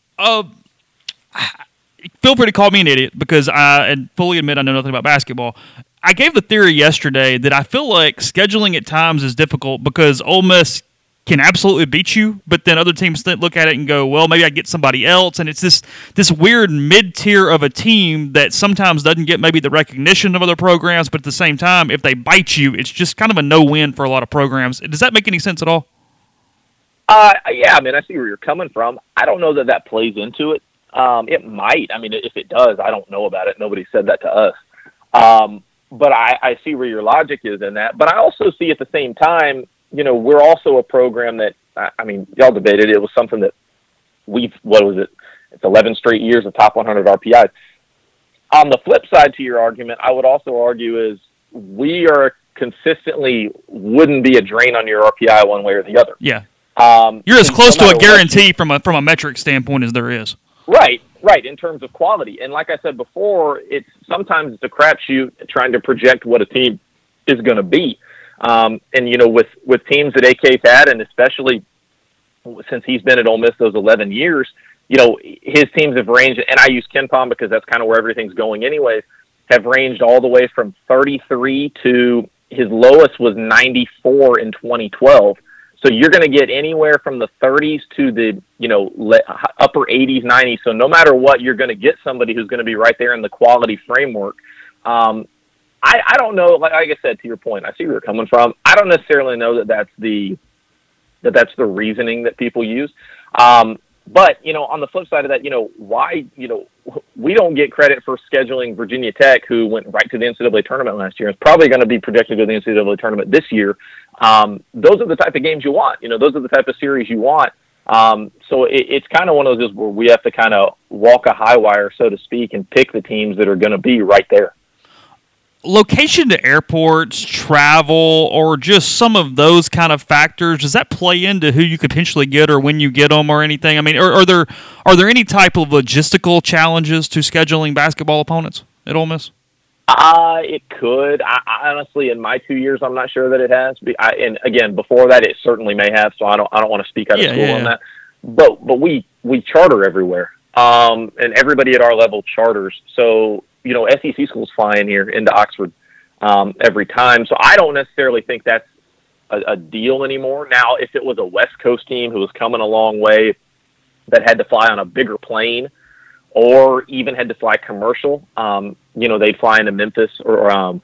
Feel free to call me an idiot because I fully admit I know nothing about basketball. I gave the theory yesterday that I feel like scheduling at times is difficult because Ole Miss can absolutely beat you, but then other teams look at it and go, well, maybe I get somebody else, and it's this weird mid-tier of a team that sometimes doesn't get maybe the recognition of other programs, but at the same time, if they bite you, it's just kind of a no-win for a lot of programs. Does that make any sense at all? Yeah, I mean, I see where you're coming from. I don't know that plays into it. It might. I mean, if it does, I don't know about it. Nobody said that to us. But I see where your logic is in that. But I also see at the same time, we're also a program that, I mean, y'all debated. It was something that it's 11 straight years of top 100 RPIs. On the flip side to your argument, I would also argue is we are consistently wouldn't be a drain on your RPI one way or the other. Yeah. You're as close to a guarantee from a metric standpoint as there is. Right, in terms of quality. And like I said before, sometimes it's a crapshoot trying to project what a team is going to be. And, with teams that AK's had, and especially since he's been at Ole Miss those 11 years, his teams have ranged, and I use KenPom because that's kind of where everything's going anyways, have ranged all the way from 33 to his lowest was 94 in 2012. So you're going to get anywhere from the 30s to the, upper 80s, 90s. So no matter what, you're going to get somebody who's going to be right there in the quality framework. I don't know, like I said, to your point, I see where you're coming from. I don't necessarily know that's the reasoning that people use. But, on the flip side of that, why, we don't get credit for scheduling Virginia Tech, who went right to the NCAA tournament last year. It's probably going to be projected to the NCAA tournament this year. Those are the type of games you want. Those are the type of series you want. So it's kind of one of those where we have to kind of walk a high wire, so to speak, and pick the teams that are going to be right there. Location to airports, travel, or just some of those kind of factors, does that play into who you could potentially get or when you get them or anything? I mean, are there any type of logistical challenges to scheduling basketball opponents at Ole Miss? It could. I honestly, in my 2 years, I'm not sure that it has. And again, before that, it certainly may have. So I don't want to speak out of school on that. But we charter everywhere, and everybody at our level charters. So SEC schools fly in here into Oxford every time. So I don't necessarily think that's a deal anymore. Now, if it was a West Coast team who was coming a long way that had to fly on a bigger plane, or even had to fly commercial, they'd fly into Memphis or,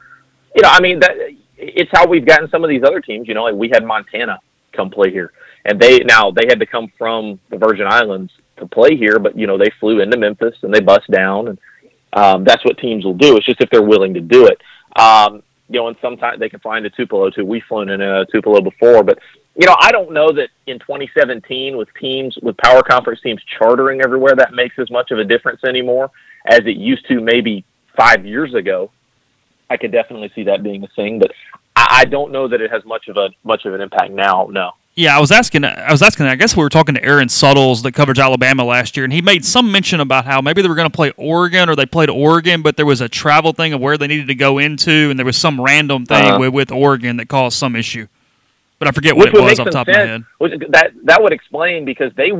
it's how we've gotten some of these other teams. Like we had Montana come play here, and they had to come from the Virgin Islands to play here, but they flew into Memphis and they bust down, and that's what teams will do. It's just if they're willing to do it. And sometimes they can fly into Tupelo too. We've flown in Tupelo before, but I don't know that in 2017 with power conference teams chartering everywhere, that makes as much of a difference anymore as it used to maybe 5 years ago. I could definitely see that being a thing, but I don't know that it has much of an impact now. No. Yeah, I was asking. I guess we were talking to Aaron Suttles that covers Alabama last year, and he made some mention about how maybe they were going to play Oregon, or they played Oregon, but there was a travel thing of where they needed to go into, and there was some random thing with Oregon that caused some issue. But I forget what it was off the top of my head. That would explain, because they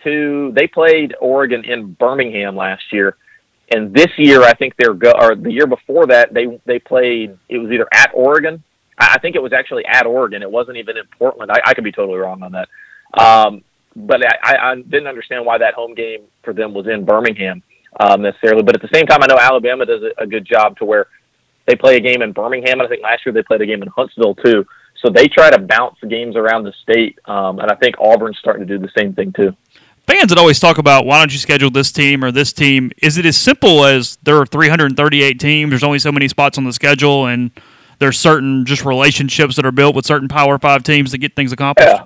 played Oregon in Birmingham last year, and this year I think the year before that they played. It was either at Oregon. I think it was actually at Oregon. It wasn't even in Portland. I could be totally wrong on that. But I didn't understand why that home game for them was in Birmingham necessarily. But at the same time, I know Alabama does a good job to where they play a game in Birmingham. And I think last year they played a game in Huntsville too. So they try to bounce games around the state. And I think Auburn's starting to do the same thing too. Fans that always talk about, why don't you schedule this team or this team? Is it as simple as there are 338 teams, there's only so many spots on the schedule, and there's certain just relationships that are built with certain Power 5 teams to get things accomplished?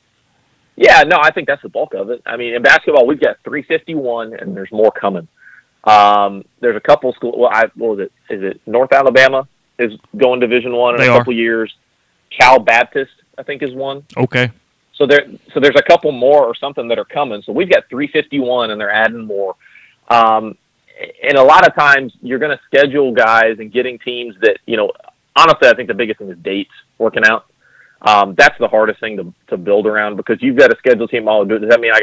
Yeah, no, I think that's the bulk of it. I mean, in basketball, we've got 351, and there's more coming. There's a couple schools. Well, what was it? Is it North Alabama is going Division I in a couple years? Cal Baptist, I think, is one. Okay. So there's a couple more or something that are coming. So we've got 351, and they're adding more. And a lot of times you're going to schedule guys and getting teams that, honestly, I think the biggest thing is dates working out. That's the hardest thing to build around, because you've got a schedule team. Does that mean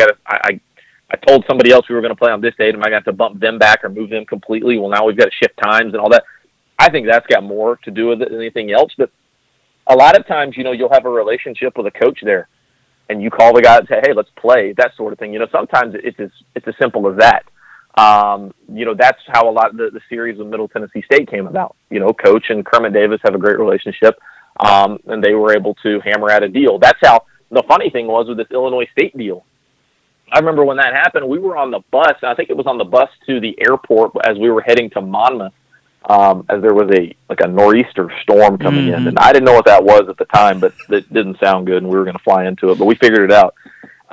I told somebody else we were going to play on this date, and I got to bump them back or move them completely? Well, now we've got to shift times and all that. I think that's got more to do with it than anything else. But a lot of times, you'll have a relationship with a coach there, and you call the guy and say, hey, let's play, that sort of thing. Sometimes it's as simple as that. That's how a lot of the series with Middle Tennessee State came about. Coach and Kermit Davis have a great relationship, and they were able to hammer out a deal. That's how the funny thing was with this Illinois State deal. I remember when that happened, we were on the bus, and I think it was on the bus to the airport as we were heading to Monmouth, as there was a nor'easter storm coming in. And I didn't know what that was at the time, but it didn't sound good, and we were going to fly into it, but we figured it out.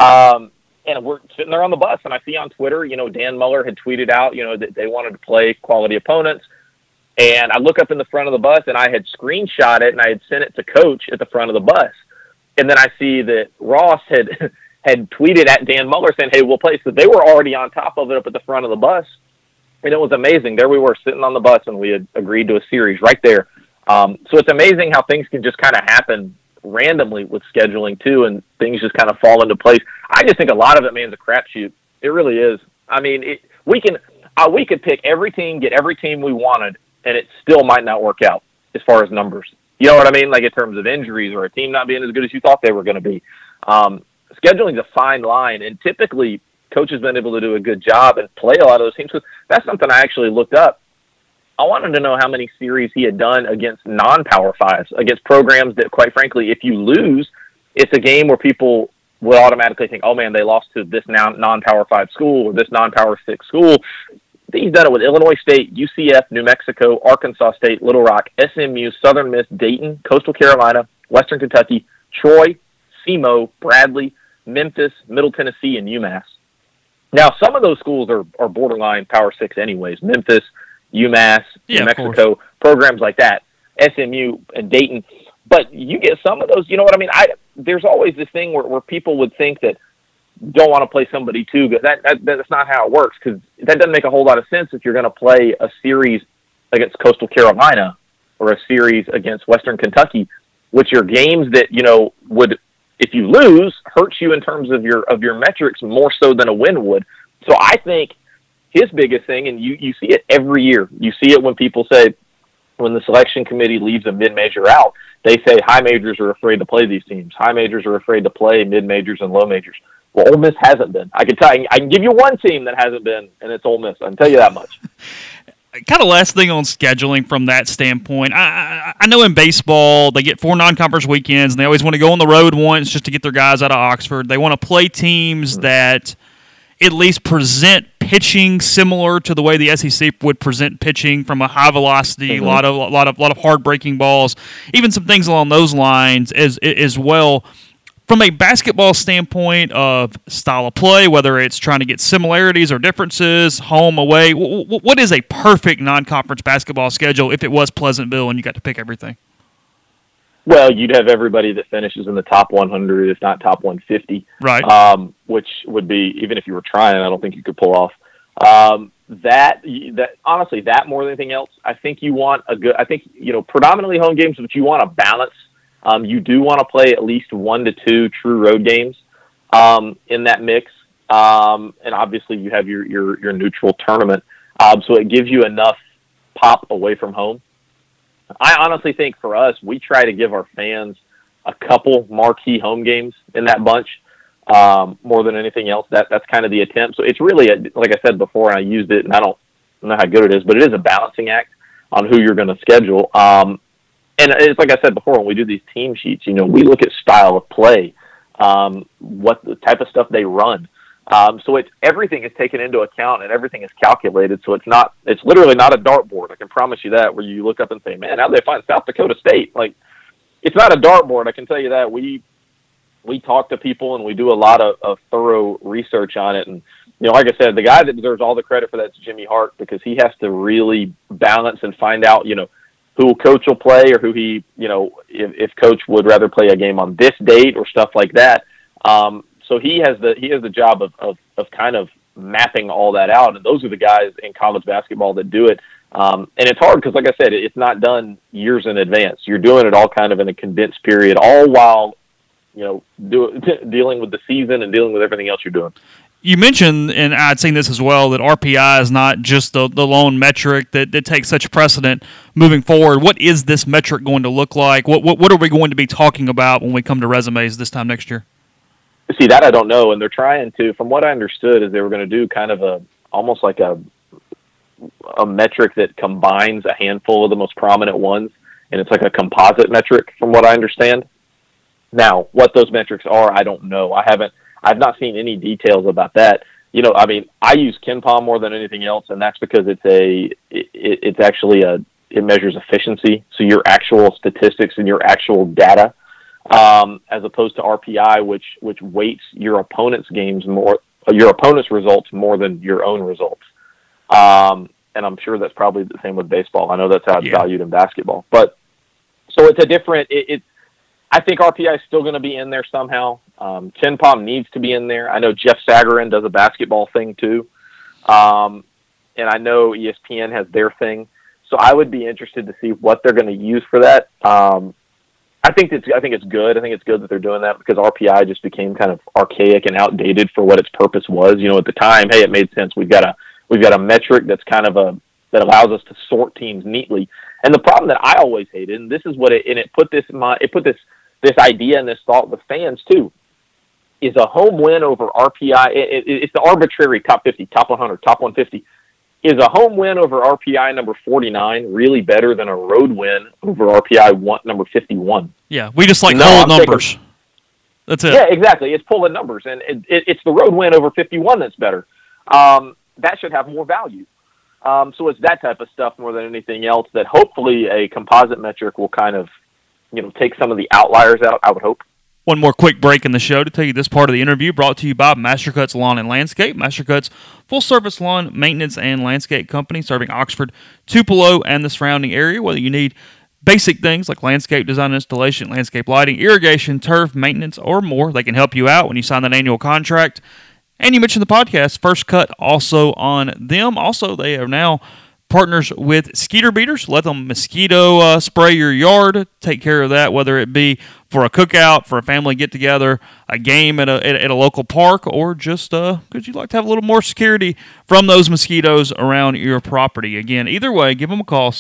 And we're sitting there on the bus, and I see on Twitter, Dan Muller had tweeted out, that they wanted to play quality opponents. And I look up in the front of the bus, and I had screenshot it, and I had sent it to Coach at the front of the bus. And then I see that Ross had tweeted at Dan Muller saying, hey, we'll play. So they were already on top of it up at the front of the bus. And it was amazing. There we were sitting on the bus, and we had agreed to a series right there. So it's amazing how things can just kind of happen randomly with scheduling too, and things just kind of fall into place. I just think a lot of it, man, is a crapshoot. It really is. I mean, we could pick every team, get every team we wanted, and it still might not work out as far as numbers. You know what I mean? Like in terms of injuries or a team not being as good as you thought they were going to be. Scheduling is a fine line, and typically Coach has been able to do a good job and play a lot of those teams. So that's something I actually looked up. I wanted to know how many series he had done against non-Power Fives, against programs that, quite frankly, if you lose, it's a game where people will automatically think, oh, man, they lost to this non-Power 5 school or this non-Power 6 school. He's done it with Illinois State, UCF, New Mexico, Arkansas State, Little Rock, SMU, Southern Miss, Dayton, Coastal Carolina, Western Kentucky, Troy, SEMO, Bradley, Memphis, Middle Tennessee, and UMass. Now, some of those schools are borderline Power 6 anyways. Memphis, UMass, New Mexico, programs like that, SMU and Dayton. But you get some of those, you know what I mean? There's always this thing where people would think that don't want to play somebody too good. That's not how it works, because that doesn't make a whole lot of sense if you're going to play a series against Coastal Carolina or a series against Western Kentucky, which are games that, would, if you lose, hurt you in terms of your metrics more so than a win would. So I think his biggest thing, and you see it every year, you see it when people say, when the selection committee leaves a mid-major out, they say high majors are afraid to play these teams. High majors are afraid to play mid-majors and low majors. Well, Ole Miss hasn't been. I can give you one team that hasn't been, and it's Ole Miss. I can tell you that much. Kind of last thing on scheduling from that standpoint. I know in baseball they get 4 non-conference weekends, and they always want to go on the road once just to get their guys out of Oxford. They want to play teams that at least present pitching similar to the way the SEC would present pitching, from a high velocity, a lot of hard breaking balls, even some things along those lines as well. From a basketball standpoint of style of play, whether it's trying to get similarities or differences, home, away, what is a perfect non-conference basketball schedule if it was Pleasantville and you got to pick everything? Well, you'd have everybody that finishes in the top 100, if not top 150. Right. Which would be, even if you were trying, I don't think you could pull off. That honestly, that more than anything else, I think you want predominantly home games, but you want a balance. You do want to play at least 1 to 2 true road games in that mix, and obviously you have your neutral tournament, so it gives you enough pop away from home. I honestly think for us, we try to give our fans a couple marquee home games in that bunch more than anything else. That's kind of the attempt. So it's really, like I said before, and I used it, and I don't know how good it is, but it is a balancing act on who you're going to schedule. And it's like I said before, when we do these team sheets, we look at style of play, what the type of stuff they run. So everything is taken into account and everything is calculated. So it's literally not a dartboard. I can promise you that, where you look up and say, man, how do they find South Dakota State? Like, it's not a dartboard. I can tell you that. We talk to people and we do a lot of thorough research on it. And, like I said, the guy that deserves all the credit for that is Jimmy Hart, because he has to really balance and find out, who Coach will play, or who he, if Coach would rather play a game on this date or stuff like that. So he has the job of kind of mapping all that out, and those are the guys in college basketball that do it. And it's hard because, like I said, it's not done years in advance. You're doing it all kind of in a condensed period, all while dealing with the season and dealing with everything else you're doing. You mentioned, and I'd seen this as well, that RPI is not just the lone metric that takes such precedent moving forward. What is this metric going to look like? What are we going to be talking about when we come to resumes this time next year? see, that I don't know. And they're trying to, from what I understood, is they were going to do kind of almost like a metric that combines a handful of the most prominent ones, and it's like a composite metric, from what I understand. Now, what those metrics are, I don't know. I've not seen any details about that. You know, I mean, I use KenPom more than anything else, and that's because it measures efficiency, so your actual statistics and your actual data, as opposed to RPI, which weights your opponent's results more than your own results. And I'm sure that's probably the same with baseball. I know that's how it's valued in basketball, but so it's a different. I think RPI is still going to be in there somehow. KenPom needs to be in there. I know Jeff Sagarin does a basketball thing too, and I know ESPN has their thing. So I would be interested to see what they're going to use for that. I think it's good. I think it's good that they're doing that because RPI just became kind of archaic and outdated for what its purpose was. You know, at the time, hey, it made sense. We've got a metric that's kind of that allows us to sort teams neatly. And the problem that I always hated, and this is what it put this in mind, it put this idea and this thought with fans too, is a home win over RPI. It's the arbitrary top 50, top 100, top 150. Is a home win over RPI number 49 really better than a road win over RPI number 51? Yeah, we just whole numbers. That's it. Yeah, exactly. It's pulling numbers, and it's the road win over 51 that's better. That should have more value. So it's that type of stuff more than anything else that hopefully a composite metric will kind of, take some of the outliers out, I would hope. One more quick break in the show to tell you this part of the interview brought to you by Mastercuts Lawn and Landscape. Mastercuts, full-service lawn maintenance and landscape company serving Oxford, Tupelo, and the surrounding area. Whether you need basic things like landscape design, installation, landscape lighting, irrigation, turf, maintenance, or more, they can help you out when you sign that annual contract. And you mentioned the podcast, First Cut, also on them. Also, they are now partners with Skeeter Beaters. Let them mosquito spray your yard. Take care of that, whether it be for a cookout, for a family get-together, a game at a local park, or just because you'd like to have a little more security from those mosquitoes around your property. Again, either way, give them a call,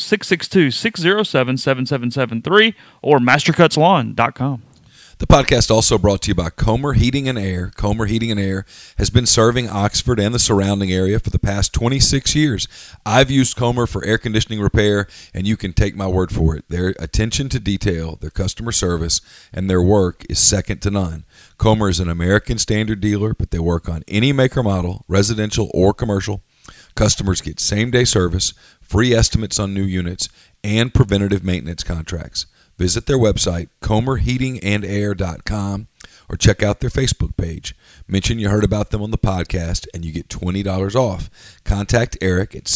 662-607-7773 or mastercutslawn.com. The podcast also brought to you by Comer Heating and Air. Comer Heating and Air has been serving Oxford and the surrounding area for the past 26 years. I've used Comer for air conditioning repair, and you can take my word for it. Their attention to detail, their customer service, and their work is second to none. Comer is an American standard dealer, but they work on any maker model, residential or commercial. Customers get same-day service, free estimates on new units, and preventative maintenance contracts. Visit their website, comerheatingandair.com, or check out their Facebook page. Mention you heard about them on the podcast, and you get $20 off. Contact Eric at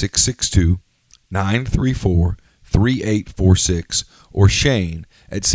662-934-3846 or Shane at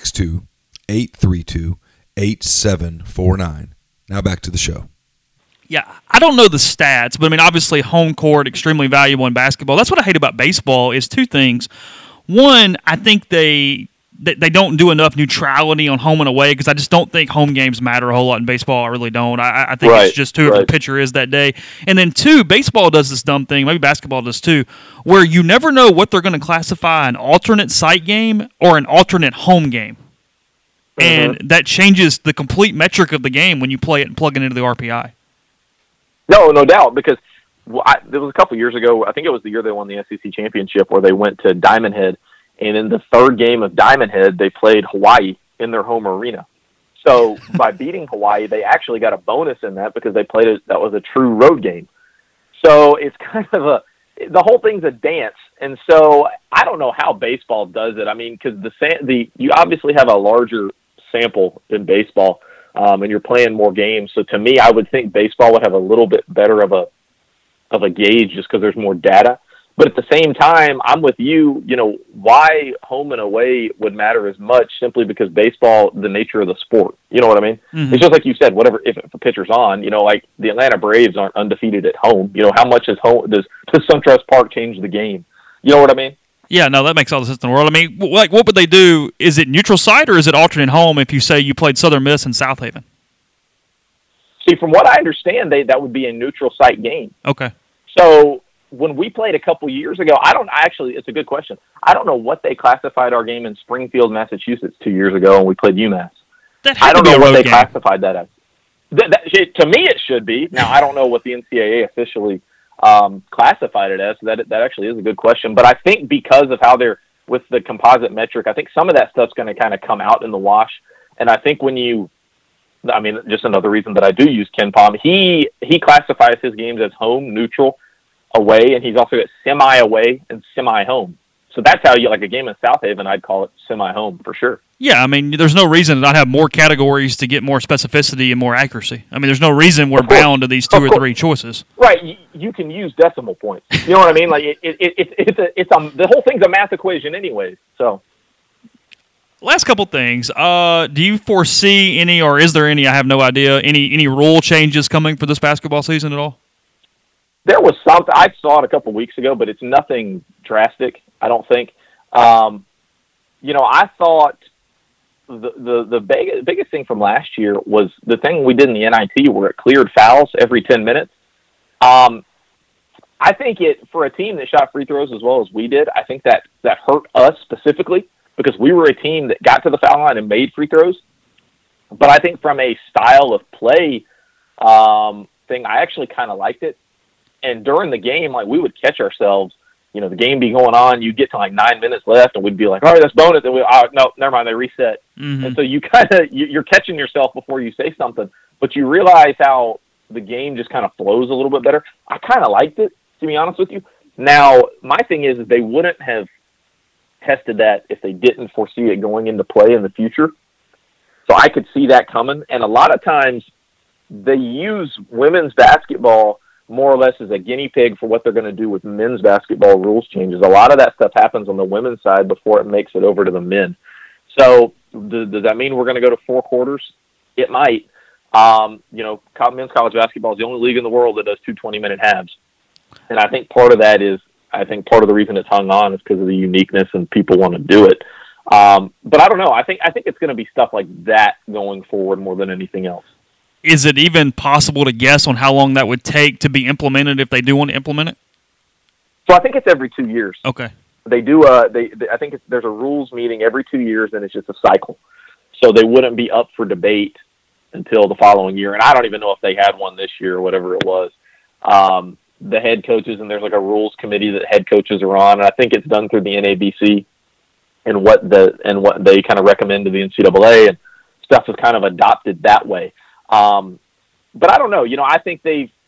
662-832-8749. Now back to the show. Yeah, I don't know the stats, but I mean, obviously home court, extremely valuable in basketball. That's what I hate about baseball is two things. One, I think they don't do enough neutrality on home and away because I just don't think home games matter a whole lot in baseball. I really don't. I think it's just whoever the pitcher is that day. And then two, baseball does this dumb thing, maybe basketball does too, where you never know what they're going to classify an alternate site game or an alternate home game. And that changes the complete metric of the game when you play it and plug it into the RPI. No doubt, because there was a couple years ago, I think it was the year they won the SEC championship, where they went to Diamond Head, and in the third game of Diamond Head, they played Hawaii in their home arena. So by beating Hawaii, they actually got a bonus in that because they played it. That was a true road game. So it's kind of the whole thing's a dance. And so I don't know how baseball does it. I mean, because you obviously have a larger sample in baseball, and you're playing more games. So to me, I would think baseball would have a little bit better of a gauge just because there's more data. But at the same time, I'm with you, why home and away would matter as much simply because baseball, the nature of the sport. You know what I mean? Mm-hmm. It's just like you said, whatever, if a pitcher's on, like the Atlanta Braves aren't undefeated at home. How much does SunTrust Park change the game? You know what I mean? Yeah, no, that makes all the sense in the world. I mean, what would they do? Is it neutral site or is it alternate home if you say you played Southern Miss in South Haven? See, from what I understand, that would be a neutral site game. Okay. So when we played a couple years ago, it's a good question. I don't know what they classified our game in Springfield, Massachusetts 2 years ago when we played UMass. I don't know what they classified that as. To me, it should be. Now, I don't know what the NCAA officially classified it as. So that actually is a good question. But I think because of how they're with the composite metric, I think some of that stuff's going to kind of come out in the wash. And I think just another reason that I do use KenPom, he classifies his games as home, neutral, away, and he's also got semi-away and semi-home. So that's how like a game in South Haven, I'd call it semi-home for sure. Yeah, I mean, there's no reason to not have more categories to get more specificity and more accurity. I mean, there's no reason we're bound to these 2 or 3 choices. Right, you can use decimal points. You know what I mean? Like the whole thing's a math equation, anyways. So, last couple things. Do you foresee any, or is there any? I have no idea. Any rule changes coming for this basketball season at all? There was something I saw it a couple weeks ago, but it's nothing drastic. I don't think. I thought the biggest thing from last year was the thing we did in the NIT where it cleared fouls every 10 minutes. I think for a team that shot free throws as well as we did, I think that hurt us specifically because we were a team that got to the foul line and made free throws. But I think from a style of play thing, I actually kind of liked it. And during the game, like we would catch ourselves, the game be going on, you get to like 9 minutes left and we'd be like, all right, that's bonus. And no, never mind. They reset. Mm-hmm. And so you're catching yourself before you say something, but you realize how the game just kind of flows a little bit better. I kind of liked it, to be honest with you. Now, my thing is they wouldn't have tested that if they didn't foresee it going into play in the future. So I could see that coming. And a lot of times they use women's basketball more or less as a guinea pig for what they're going to do with men's basketball rules changes. A lot of that stuff happens on the women's side before it makes it over to the men. So does that mean we're going to go to 4 quarters? It might. Men's college basketball is the only league in the world that does 2 20-minute halves. And I think part of the reason it's hung on is because of the uniqueness and people want to do it. But I don't know. I think it's going to be stuff like that going forward more than anything else. Is it even possible to guess on how long that would take to be implemented if they do want to implement it? So I think it's every 2 years. Okay. They do. I think there's a rules meeting every 2 years, and it's just a cycle. So they wouldn't be up for debate until the following year. And I don't even know if they had one this year or whatever it was. The head coaches, and there's like a rules committee that head coaches are on. And I think it's done through the NABC and what they kind of recommend to the NCAA, and stuff is kind of adopted that way. But I don't know. I think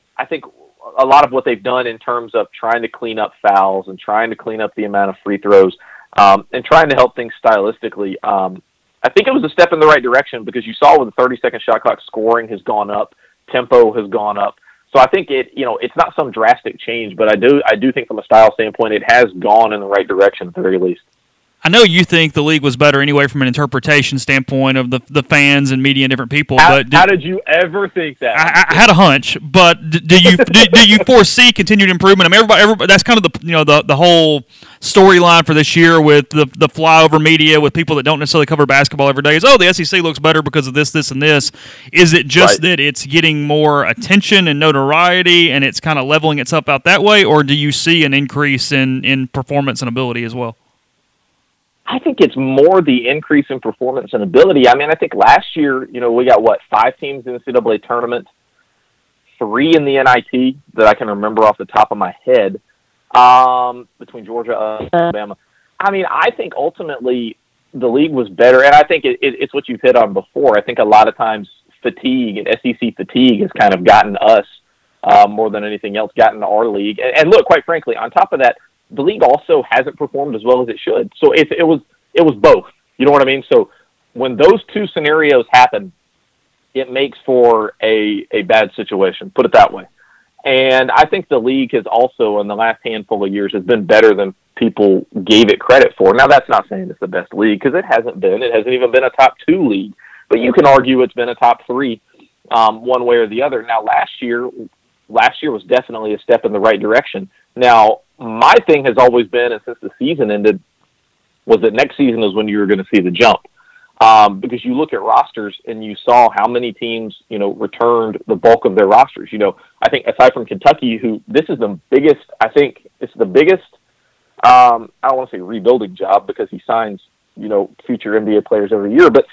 a lot of what they've done in terms of trying to clean up fouls and trying to clean up the amount of free throws, and trying to help things stylistically. I think it was a step in the right direction because you saw with the 30-second shot clock, scoring has gone up, tempo has gone up. So I think it's not some drastic change, but I do think from a style standpoint, it has gone in the right direction at the very least. I know you think the league was better anyway from an interpretation standpoint of the fans and media and different people. How did you ever think that? I had a hunch, but do you foresee continued improvement? I mean, everybody that's kind of the whole storyline for this year with the flyover media with people that don't necessarily cover basketball every day is, the SEC looks better because of this, and this. Is it just that it's getting more attention and notoriety and it's kind of leveling itself out that way, or do you see an increase in performance and ability as well? I think it's more the increase in performance and ability. I mean, I think last year, we got 5 teams in the NCAA tournament, 3 in the NIT that I can remember off the top of my head, between Georgia and Alabama. I mean, I think ultimately the league was better, and I think it's what you've hit on before. I think a lot of times fatigue and SEC fatigue has kind of gotten us more than anything else, gotten our league. And look, quite frankly, on top of that, the league also hasn't performed as well as it should. So it was both. You know what I mean? So when those 2 scenarios happen, it makes for a bad situation, put it that way. And I think the league has also, in the last handful of years, has been better than people gave it credit for. Now, that's not saying it's the best league, because it hasn't been. It hasn't even been a top 2 league. But you can argue it's been a top 3 one way or the other. Now, last year was definitely a step in the right direction. Now, my thing has always been, and since the season ended, was that next season is when you were going to see the jump. Because you look at rosters and you saw how many teams, returned the bulk of their rosters. I think aside from Kentucky, this is the biggest, I think it's the biggest, I don't want to say rebuilding job because he signs, future NBA players every year, but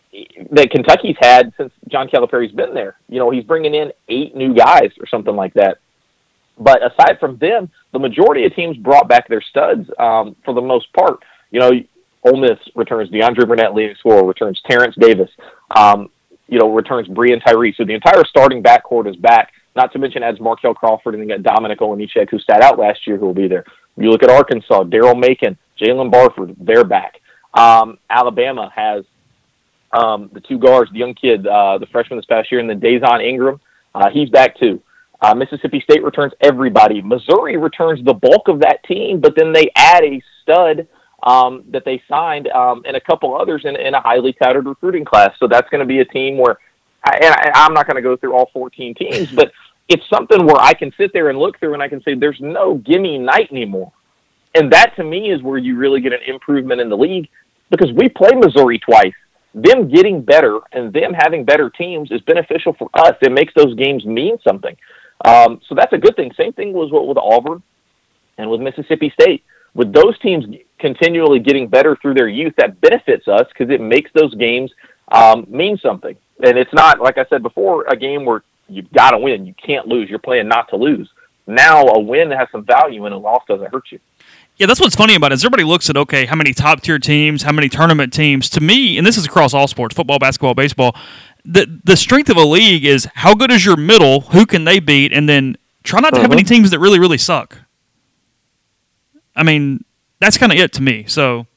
that Kentucky's had since John Calipari's been there. He's bringing in 8 new guys or something like that. But aside from them, the majority of teams brought back their studs for the most part. Ole Miss returns DeAndre Burnett, leading scorer, returns Terrence Davis, returns Breein Tyree. So the entire starting backcourt is back, not to mention adds Markel Crawford, and then got Dominic Olanichek, who sat out last year, who will be there. You look at Arkansas, Daryl Macon, Jalen Barford, they're back. Alabama has the 2 guards, the young kid, the freshman this past year, and then Dazon Ingram, he's back too. Mississippi State returns everybody. Missouri returns the bulk of that team, but then they add a stud that they signed and a couple others in a highly touted recruiting class. So that's going to be a team where, I'm not going to go through all 14 teams, but it's something where I can sit there and look through and I can say there's no gimme night anymore. And that to me is where you really get an improvement in the league, because we play Missouri twice. Them getting better and them having better teams is beneficial for us. It makes those games mean something. So that's a good thing. Same thing was with Auburn and with Mississippi State. With those teams continually getting better through their youth, that benefits us because it makes those games mean something. And it's not, like I said before, a game where you've got to win. You can't lose. You're playing not to lose. Now a win has some value and a loss doesn't hurt you. Yeah, that's what's funny about it. Is everybody looks at, okay, how many top-tier teams, how many tournament teams. To me, and this is across all sports, football, basketball, baseball, the strength of a league is how good is your middle, who can they beat, and then try not to have any teams that really, really suck. I mean, that's kind of it to me. So,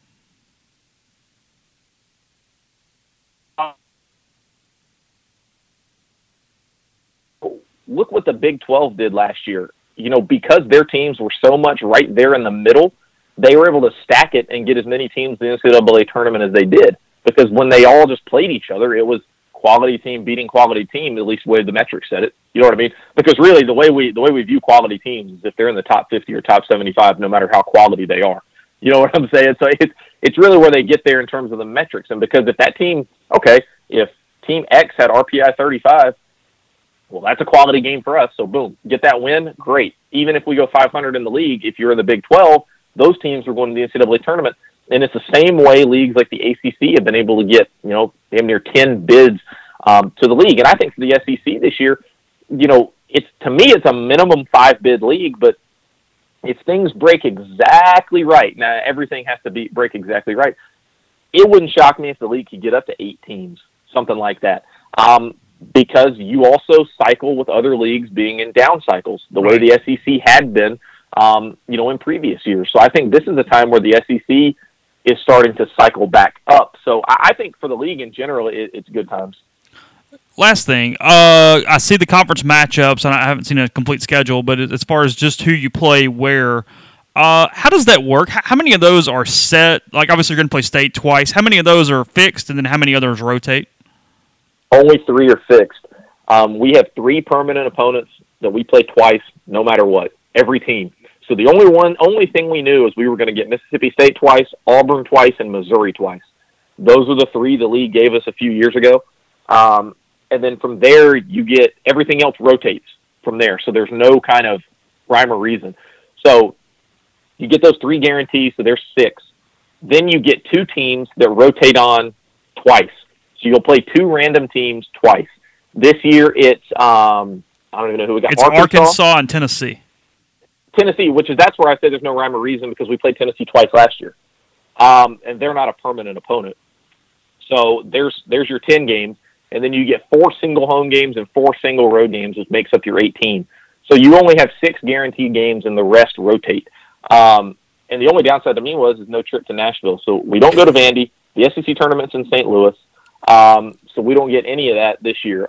look what the Big 12 did last year. Because their teams were so much right there in the middle, they were able to stack it and get as many teams in the NCAA tournament as they did. Because when they all just played each other, it was quality team beating quality team, at least the way the metrics said it. You know what I mean? Because really, the way we view quality teams is if they're in the top 50 or top 75, no matter how quality they are. You know what I'm saying? So it's really where they get there in terms of the metrics. And because if that team, if Team X had RPI 35, well, that's a quality game for us. So, boom, get that win, great. Even if we go 500 in the league, if you're in the Big 12, those teams are going to the NCAA tournament. And it's the same way leagues like the ACC have been able to get, damn near 10 bids to the league. And I think for the SEC this year, to me, it's a minimum 5-bid league, but if things break exactly right, now everything has to break exactly right, it wouldn't shock me if the league could get up to 8 teams, something like that. Because you also cycle with other leagues being in down cycles, the way the SEC had been, in previous years. So I think this is a time where the SEC is starting to cycle back up. So I think for the league in general, it's good times. Last thing, I see the conference matchups, and I haven't seen a complete schedule, but as far as just who you play where, how does that work? How many of those are set? Like, obviously, you're going to play state twice. How many of those are fixed, and then how many others rotate? Only 3 are fixed. We have 3 permanent opponents that we play twice, no matter what, every team. So the only thing we knew is we were going to get Mississippi State twice, Auburn twice, and Missouri twice. Those are the 3 the league gave us a few years ago. And then from there, you get everything else rotates from there. So there's no kind of rhyme or reason. So you get those 3 guarantees, so there's 6. Then you get 2 teams that rotate on twice. So you'll play 2 random teams twice. This year, it's I don't even know who we got. It's Arkansas and Tennessee. Tennessee, that's where I say there's no rhyme or reason because we played Tennessee twice last year, and they're not a permanent opponent. So there's your 10 games, and then you get 4 single home games and 4 single road games, which makes up your 18. So you only have 6 guaranteed games, and the rest rotate. And the only downside to me is no trip to Nashville. So we don't go to Vandy. The SEC tournament's in St. Louis. So we don't get any of that this year.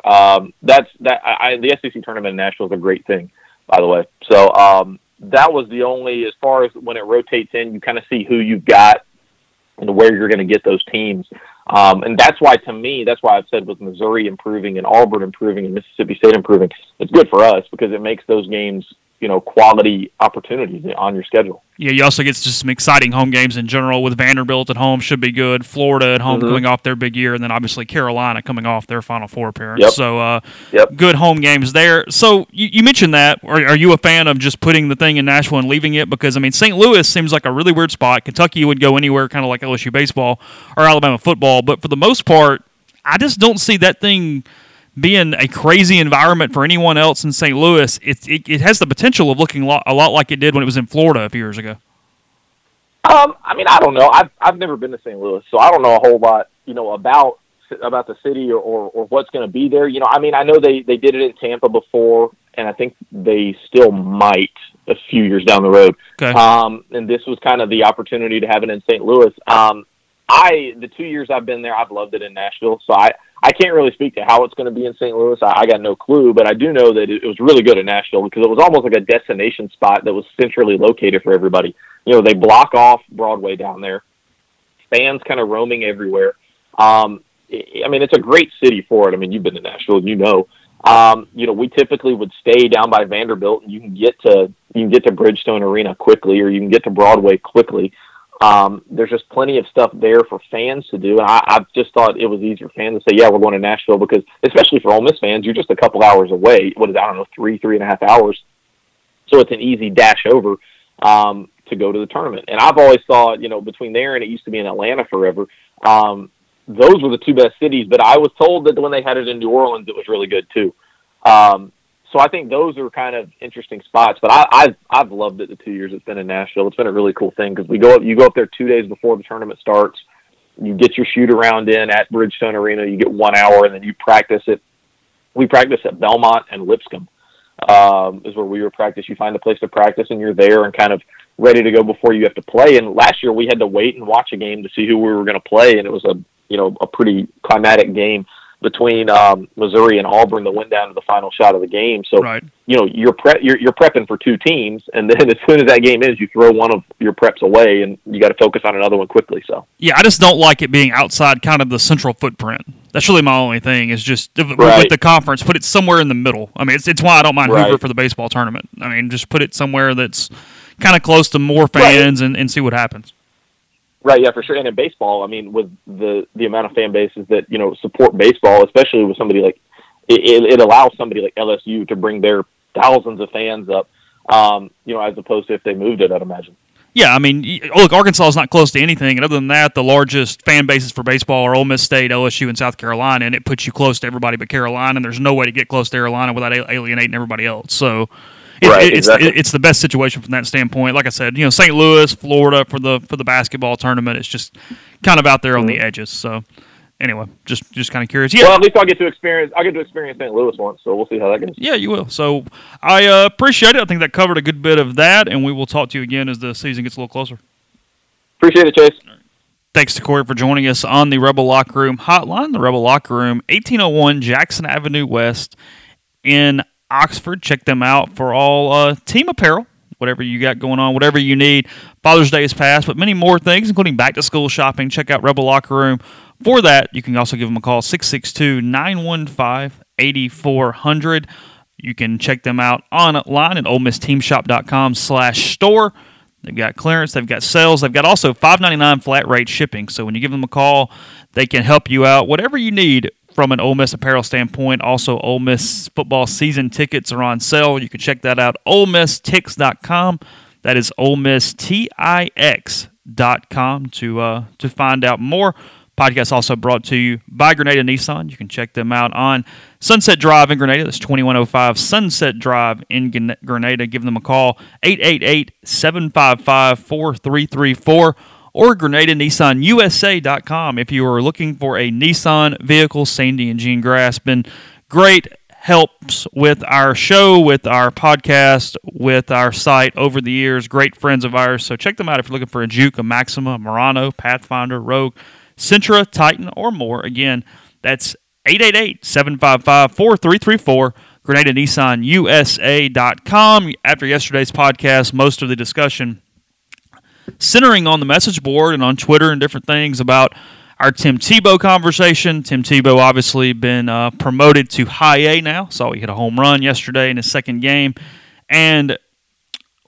The SEC tournament in Nashville is a great thing, by the way. So that was the only, as far as when it rotates in, you kind of see who you've got and where you're going to get those teams. And that's why, to me, that's why I've said with Missouri improving and Auburn improving and Mississippi State improving, it's good for us because it makes those games, quality opportunities on your schedule. Yeah, you also get just some exciting home games in general with Vanderbilt at home should be good. Florida at home coming off their big year, and then obviously Carolina coming off their Final Four appearance. Yep. So good home games there. So you mentioned that. Are you a fan of just putting the thing in Nashville and leaving it? Because, I mean, St. Louis seems like a really weird spot. Kentucky would go anywhere, kind of like LSU baseball or Alabama football. But for the most part, I just don't see that thing being a crazy environment for anyone else in St. Louis. It has the potential of looking a lot like it did when it was in Florida a few years ago. I mean, I don't know. I've never been to St. Louis, so I don't know a whole lot, about the city or what's going to be there. I mean, I know they did it in Tampa before, and I think they still might a few years down the road. Okay. And this was kind of the opportunity to have it in St. Louis. The 2 years I've been there, I've loved it in Nashville, so I can't really speak to how it's going to be in St. Louis. I got no clue, but I do know that it was really good in Nashville because it was almost like a destination spot that was centrally located for everybody. They block off Broadway down there. Fans kind of roaming everywhere. I mean, it's a great city for it. I mean, you've been to Nashville, we typically would stay down by Vanderbilt, and you can get to Bridgestone Arena quickly, or you can get to Broadway quickly. There's just plenty of stuff there for fans to do, and I've just thought it was easier for fans to say, yeah, we're going to Nashville, because especially for Ole Miss fans, you're just a couple hours away. What is, 3.5 hours. So it's an easy dash over to go to the tournament. And I've always thought, between there and it used to be in Atlanta forever, those were the two best cities. But I was told that when they had it in New Orleans, it was really good too. So I think those are kind of interesting spots. But I've loved it the 2 years it's been in Nashville. It's been a really cool thing because you go up there 2 days before the tournament starts. You get your shoot around in at Bridgestone Arena. You get 1 hour, and then you practice it. We practice at Belmont and Lipscomb is where we were practice. You find a place to practice, and you're there and kind of ready to go before you have to play. And last year we had to wait and watch a game to see who we were going to play, and it was a pretty climatic game between Missouri and Auburn that went down to the final shot of the game. So, right. You're prepping for two teams, and then as soon as that game ends, you throw one of your preps away, and you got to focus on another one quickly. So, yeah, I just don't like it being outside kind of the central footprint. That's really my only thing is just with the conference, put it somewhere in the middle. I mean, it's why I don't mind Hoover for the baseball tournament. I mean, just put it somewhere that's kind of close to more fans and see what happens. Right, yeah, for sure. And in baseball, I mean, with the amount of fan bases that, support baseball, especially with somebody like, it allows somebody like LSU to bring their thousands of fans up, as opposed to if they moved it, I'd imagine. Yeah, I mean, look, Arkansas is not close to anything, and other than that, the largest fan bases for baseball are Ole Miss State, LSU, and South Carolina, and it puts you close to everybody but Carolina, and there's no way to get close to Carolina without alienating everybody else. So it's the best situation from that standpoint. Like I said, St. Louis, Florida for the basketball tournament, it's just kind of out there on the edges. So anyway, just kind of curious. Yeah. Well, at least I'll get to experience St. Louis once, so we'll see how that goes. Yeah, you will. So I appreciate it. I think that covered a good bit of that, and we will talk to you again as the season gets a little closer. Appreciate it, Chase. Thanks to Corey for joining us on the Rebel Locker Room hotline. The Rebel Locker Room, 1801 Jackson Avenue West in Oxford. Check them out for all team apparel, whatever you got going on, whatever you need. Father's Day is past, but many more things, including back-to-school shopping. Check out Rebel Locker Room. For that, you can also give them a call, 662-915-8400. You can check them out online at OleMissTeamShop.com/store. They've got clearance, they've got sales, they've got also $5.99 flat rate shipping. So when you give them a call, they can help you out, whatever you need from an Ole Miss apparel standpoint. Also, Ole Miss football season tickets are on sale. You can check that out, OleMissTix.com. That is OleMissTix.com to find out more. Podcast also brought to you by Grenada Nissan. You can check them out on Sunset Drive in Grenada. That's 2105 Sunset Drive in Grenada. Give them a call, 888-755-4334, or GrenadaNissanUSA.com if you are looking for a Nissan vehicle. Sandy and Gene Grass been great helps with our show, with our podcast, with our site over the years. Great friends of ours. So check them out if you're looking for a Juke, a Maxima, a Murano, Pathfinder, Rogue, Sentra, Titan, or more. Again, that's 888-755-4334, GrenadaNissanUSA.com. After yesterday's podcast, most of the discussion centering on the message board and on Twitter and different things about our Tim Tebow conversation. Tim Tebow obviously been promoted to high A now. Saw he hit a home run yesterday in his second game. And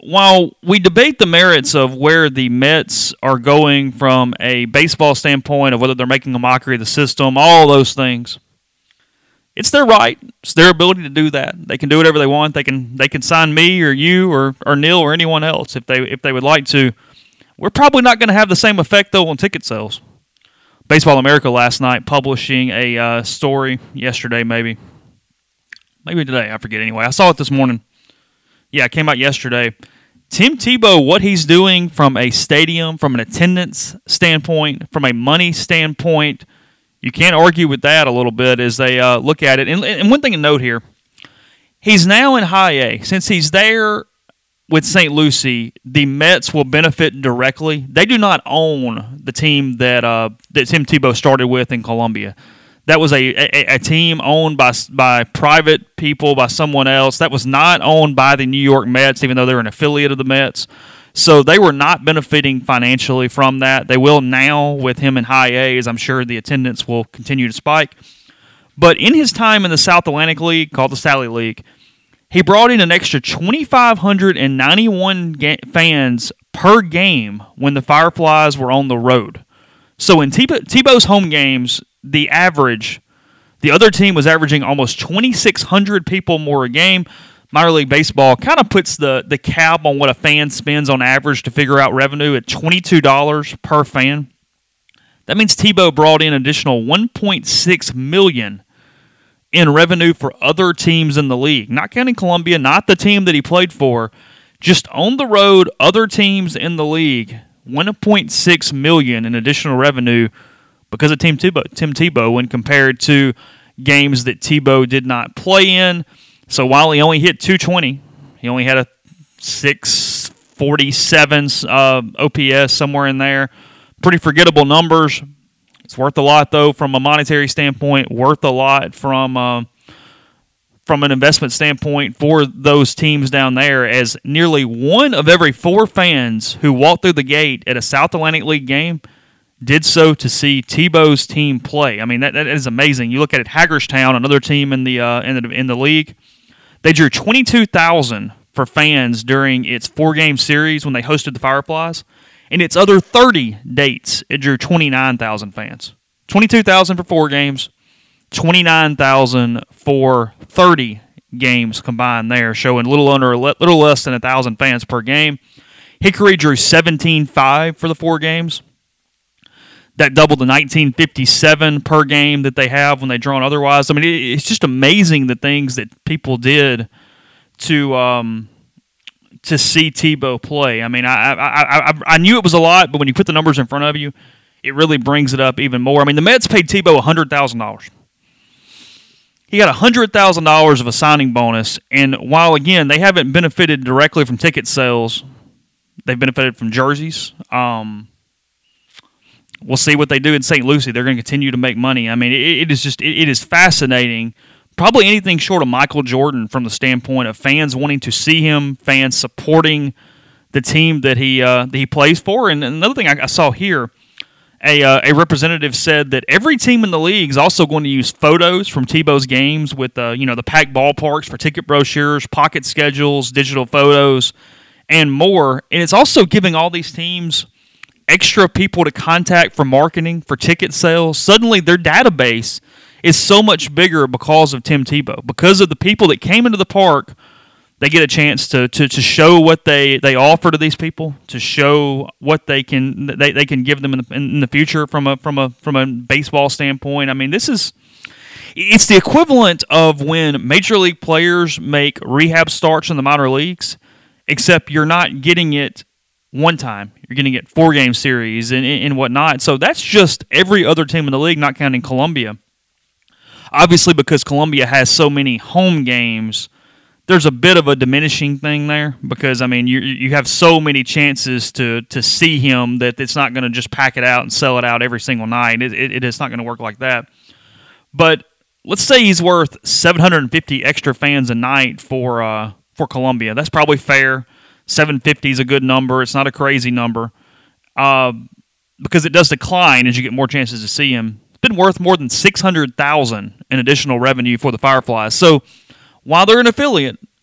while we debate the merits of where the Mets are going from a baseball standpoint, of whether they're making a mockery of the system, all those things, it's their right. It's their ability to do that. They can do whatever they want. They can sign me or you or Neil or anyone else if they would like to. We're probably not going to have the same effect, though, on ticket sales. Baseball America last night publishing a story yesterday, maybe today. I forget anyway. I saw it this morning. Yeah, it came out yesterday. Tim Tebow, what he's doing from a stadium, from an attendance standpoint, from a money standpoint, you can't argue with that a little bit as they look at it. And one thing to note here, he's now in High A. Since he's there with St. Lucie, the Mets will benefit directly. They do not own the team that Tim Tebow started with in Columbia. That was a team owned by private people, by someone else. That was not owned by the New York Mets, even though they're an affiliate of the Mets. So they were not benefiting financially from that. They will now with him in High A, as I'm sure the attendance will continue to spike. But in his time in the South Atlantic League, called the Sally League, he brought in an extra 2,591 fans per game when the Fireflies were on the road. So in Tebow's home games, the other team was averaging almost 2,600 people more a game. Minor League Baseball kind of puts the cap on what a fan spends on average to figure out revenue at $22 per fan. That means Tebow brought in an additional $1.6 million in revenue for other teams in the league. Not counting Columbia, not the team that he played for. Just on the road, other teams in the league, $1.6 million in additional revenue because of Tim Tebow when compared to games that Tebow did not play in. So while he only hit 220, he only had a 647 OPS, somewhere in there. Pretty forgettable numbers. It's worth a lot, though, from a monetary standpoint, worth a lot from an investment standpoint for those teams down there, as nearly one of every 4 fans who walked through the gate at a South Atlantic League game did so to see Tebow's team play. I mean, that is amazing. You look at it, Hagerstown, another team in the league, they drew 22,000 for fans during its 4-game series when they hosted the Fireflies. In its other 30 dates, it drew 29,000 fans. 22,000 for 4 games, 29,000 for 30 games combined there, showing a little less than 1,000 fans per game. Hickory drew 17,500 for the 4 games. That doubled the 1957 per game that they have when they draw otherwise. I mean, it's just amazing the things that people did to see Tebow play. I mean, I knew it was a lot, but when you put the numbers in front of you, it really brings it up even more. I mean, the Mets paid Tebow $100,000. He got $100,000 of a signing bonus, and while, again, they haven't benefited directly from ticket sales, they've benefited from jerseys. We'll see what they do in St. Lucie. They're going to continue to make money. I mean, it is fascinating. Probably anything short of Michael Jordan from the standpoint of fans wanting to see him, fans supporting the team that he plays for. And another thing I saw here, a representative said that every team in the league is also going to use photos from Tebow's games with the packed ballparks for ticket brochures, pocket schedules, digital photos, and more. And it's also giving all these teams extra people to contact for marketing, for ticket sales. Suddenly their database is so much bigger because of Tim Tebow. Because of the people that came into the park, they get a chance to show what they offer to these people, to show what they can give them in the future from a baseball standpoint. I mean, it's the equivalent of when major league players make rehab starts in the minor leagues, except you're not getting it one time. You're getting it 4-game series and whatnot. So that's just every other team in the league, not counting Columbia. Obviously, because Columbia has so many home games, there's a bit of a diminishing thing there because, I mean, you have so many chances to see him that it's not going to just pack it out and sell it out every single night. It's not going to work like that. But let's say he's worth 750 extra fans a night for Columbia. That's probably fair. 750 is a good number. It's not a crazy number because it does decline as you get more chances to see him. It's been worth more than $600,000 in additional revenue for the Fireflies. So while they're an affiliate,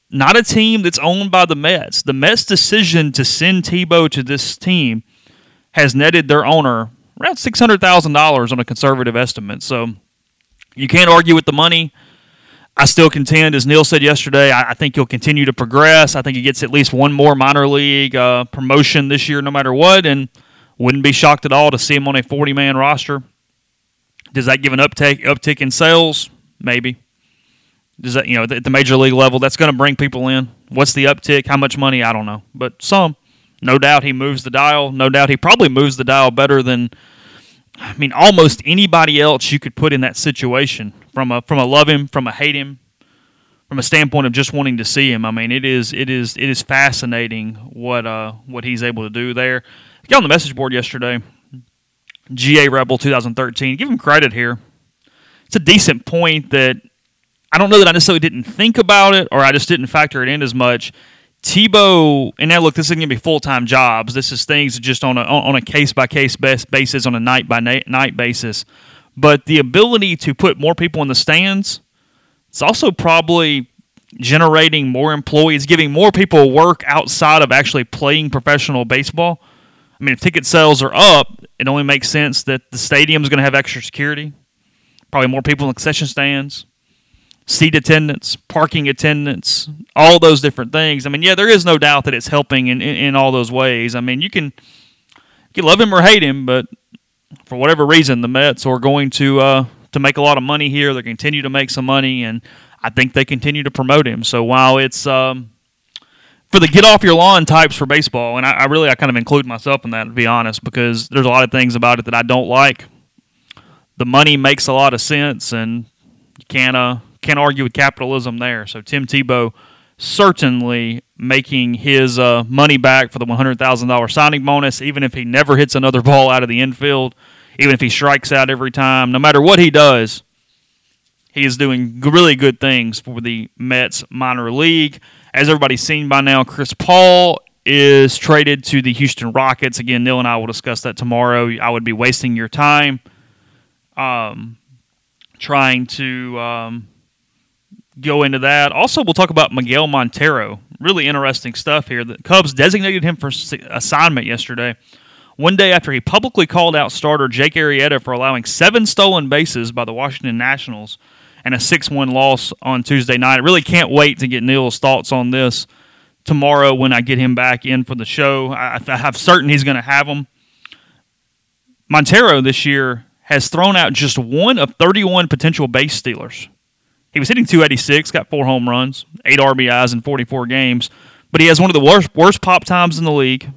not a team that's owned by the Mets. The Mets' decision to send Tebow to this team has netted their owner around $600,000 on a conservative estimate. So you can't argue with the money. I still contend, as Neil said yesterday, I think he'll continue to progress. I think he gets at least one more minor league promotion this year no matter what, and wouldn't be shocked at all to see him on a 40-man roster. Does that give an uptick in sales? Maybe. Does that, at the major league level, that's going to bring people in. What's the uptick? How much money? I don't know. But some. No doubt he moves the dial. No doubt he probably moves the dial better than, almost anybody else you could put in that situation. From a love him, from a hate him, from a standpoint of just wanting to see him. It is fascinating what he's able to do there. I got on the message board yesterday. GA Rebel 2013. Give him credit here. It's a decent point that I don't know that I necessarily didn't think about it or I just didn't factor it in as much. Tebow, and now look, this isn't going to be full-time jobs. This is things just on a case-by-case basis, on a night-by-night basis. But the ability to put more people in the stands, it's also probably generating more employees, giving more people work outside of actually playing professional baseball. If ticket sales are up, it only makes sense that the stadium is going to have extra security, probably more people in the concession stands, seat attendance, parking attendance, all those different things. There is no doubt that it's helping in all those ways. You can love him or hate him, but for whatever reason, the Mets are going to make a lot of money here. They continue to make some money, and I think they continue to promote him. So while it's for the get-off-your-lawn types for baseball, and I kind of include myself in that, to be honest, because there's a lot of things about it that I don't like. The money makes a lot of sense, and you can't argue with capitalism there. So Tim Tebow certainly making his money back for the $100,000 signing bonus, even if he never hits another ball out of the infield, even if he strikes out every time. No matter what he does, he is doing really good things for the Mets minor league. As everybody's seen by now, Chris Paul is traded to the Houston Rockets. Again, Neil and I will discuss that tomorrow. I would be wasting your time trying to go into that. Also, we'll talk about Miguel Montero. Really interesting stuff here. The Cubs designated him for assignment yesterday, one day after he publicly called out starter Jake Arrieta for allowing 7 stolen bases by the Washington Nationals and a 6-1 loss on Tuesday night. I really can't wait to get Neil's thoughts on this tomorrow when I get him back in for the show. I have certain he's going to have them. Montero this year has thrown out just one of 31 potential base stealers. He was hitting .286, got 4 home runs, 8 RBIs in 44 games, but he has one of the worst pop times in the league.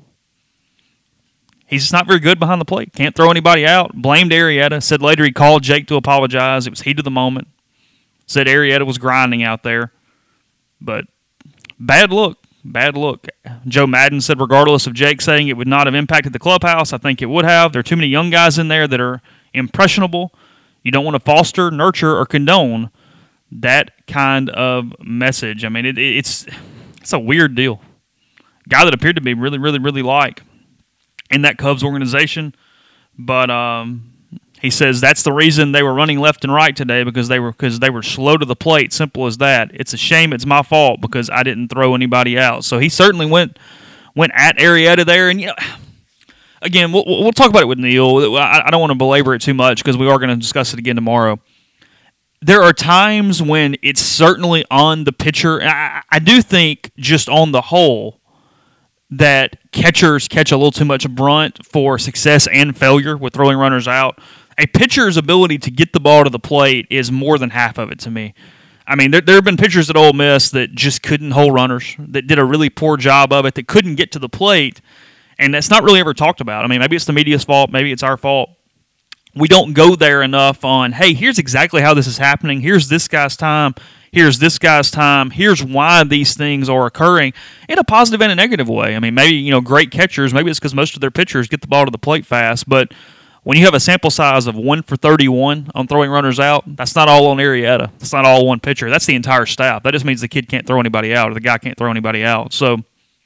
He's just not very good behind the plate. Can't throw anybody out. Blamed Arrieta. Said later he called Jake to apologize. It was heat of the moment. Said Arrieta was grinding out there. But bad look. Bad look. Joe Madden said regardless of Jake saying it would not have impacted the clubhouse, I think it would have. There are too many young guys in there that are impressionable. You don't want to foster, nurture, or condone that kind of message. It's a weird deal. Guy that appeared to be really, really, really like in that Cubs organization. But he says that's the reason they were running left and right today because they were slow to the plate. Simple as that. It's a shame. It's my fault because I didn't throw anybody out. So he certainly went at Arrieta there. And again, we'll talk about it with Neil. I don't want to belabor it too much because we are going to discuss it again tomorrow. There are times when it's certainly on the pitcher. I do think just on the whole that catchers catch a little too much brunt for success and failure with throwing runners out. A pitcher's ability to get the ball to the plate is more than half of it to me. There have been pitchers at Ole Miss that just couldn't hold runners, that did a really poor job of it, that couldn't get to the plate, and that's not really ever talked about. Maybe it's the media's fault, maybe it's our fault. We don't go there enough on, hey, here's exactly how this is happening. Here's this guy's time. Here's this guy's time. Here's why these things are occurring in a positive and a negative way. Maybe, great catchers, maybe it's because most of their pitchers get the ball to the plate fast, but when you have a sample size of 1 for 31 on throwing runners out, that's not all on Arrieta. That's not all one pitcher. That's the entire staff. That just means the kid can't throw anybody out or the guy can't throw anybody out. So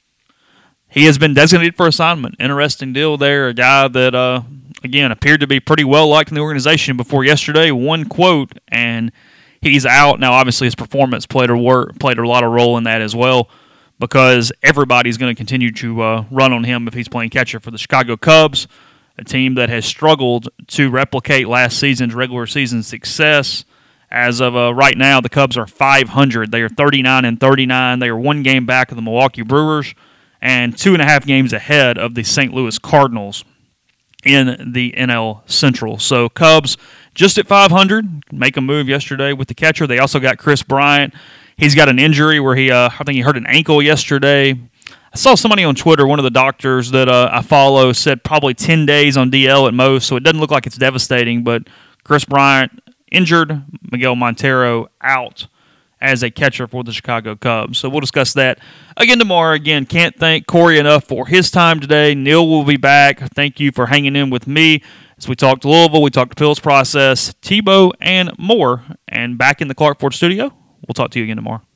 he has been designated for assignment. Interesting deal there. A guy that, again, appeared to be pretty well liked in the organization before yesterday. One quote, and he's out. Now, obviously, his performance played a lot of role in that as well, because everybody's going to continue to run on him if he's playing catcher for the Chicago Cubs, a team that has struggled to replicate last season's regular season success. As of right now, the Cubs are .500. They are 39-39. They are 1 game back of the Milwaukee Brewers and 2.5 games ahead of the St. Louis Cardinals in the NL Central. So Cubs just at .500. Make a move yesterday with the catcher. They also got Chris Bryant. He's got an injury where I think he hurt an ankle yesterday. I saw somebody on Twitter, one of the doctors that I follow, said probably 10 days on DL at most, so it doesn't look like it's devastating, but Chris Bryant injured, Miguel Montero out as a catcher for the Chicago Cubs. So we'll discuss that again tomorrow. Again, can't thank Corey enough for his time today. Neil will be back. Thank you for hanging in with me as we talked to Louisville, we talked to Phil's process, Tebow, and more. And back in the Clark Ford studio, we'll talk to you again tomorrow.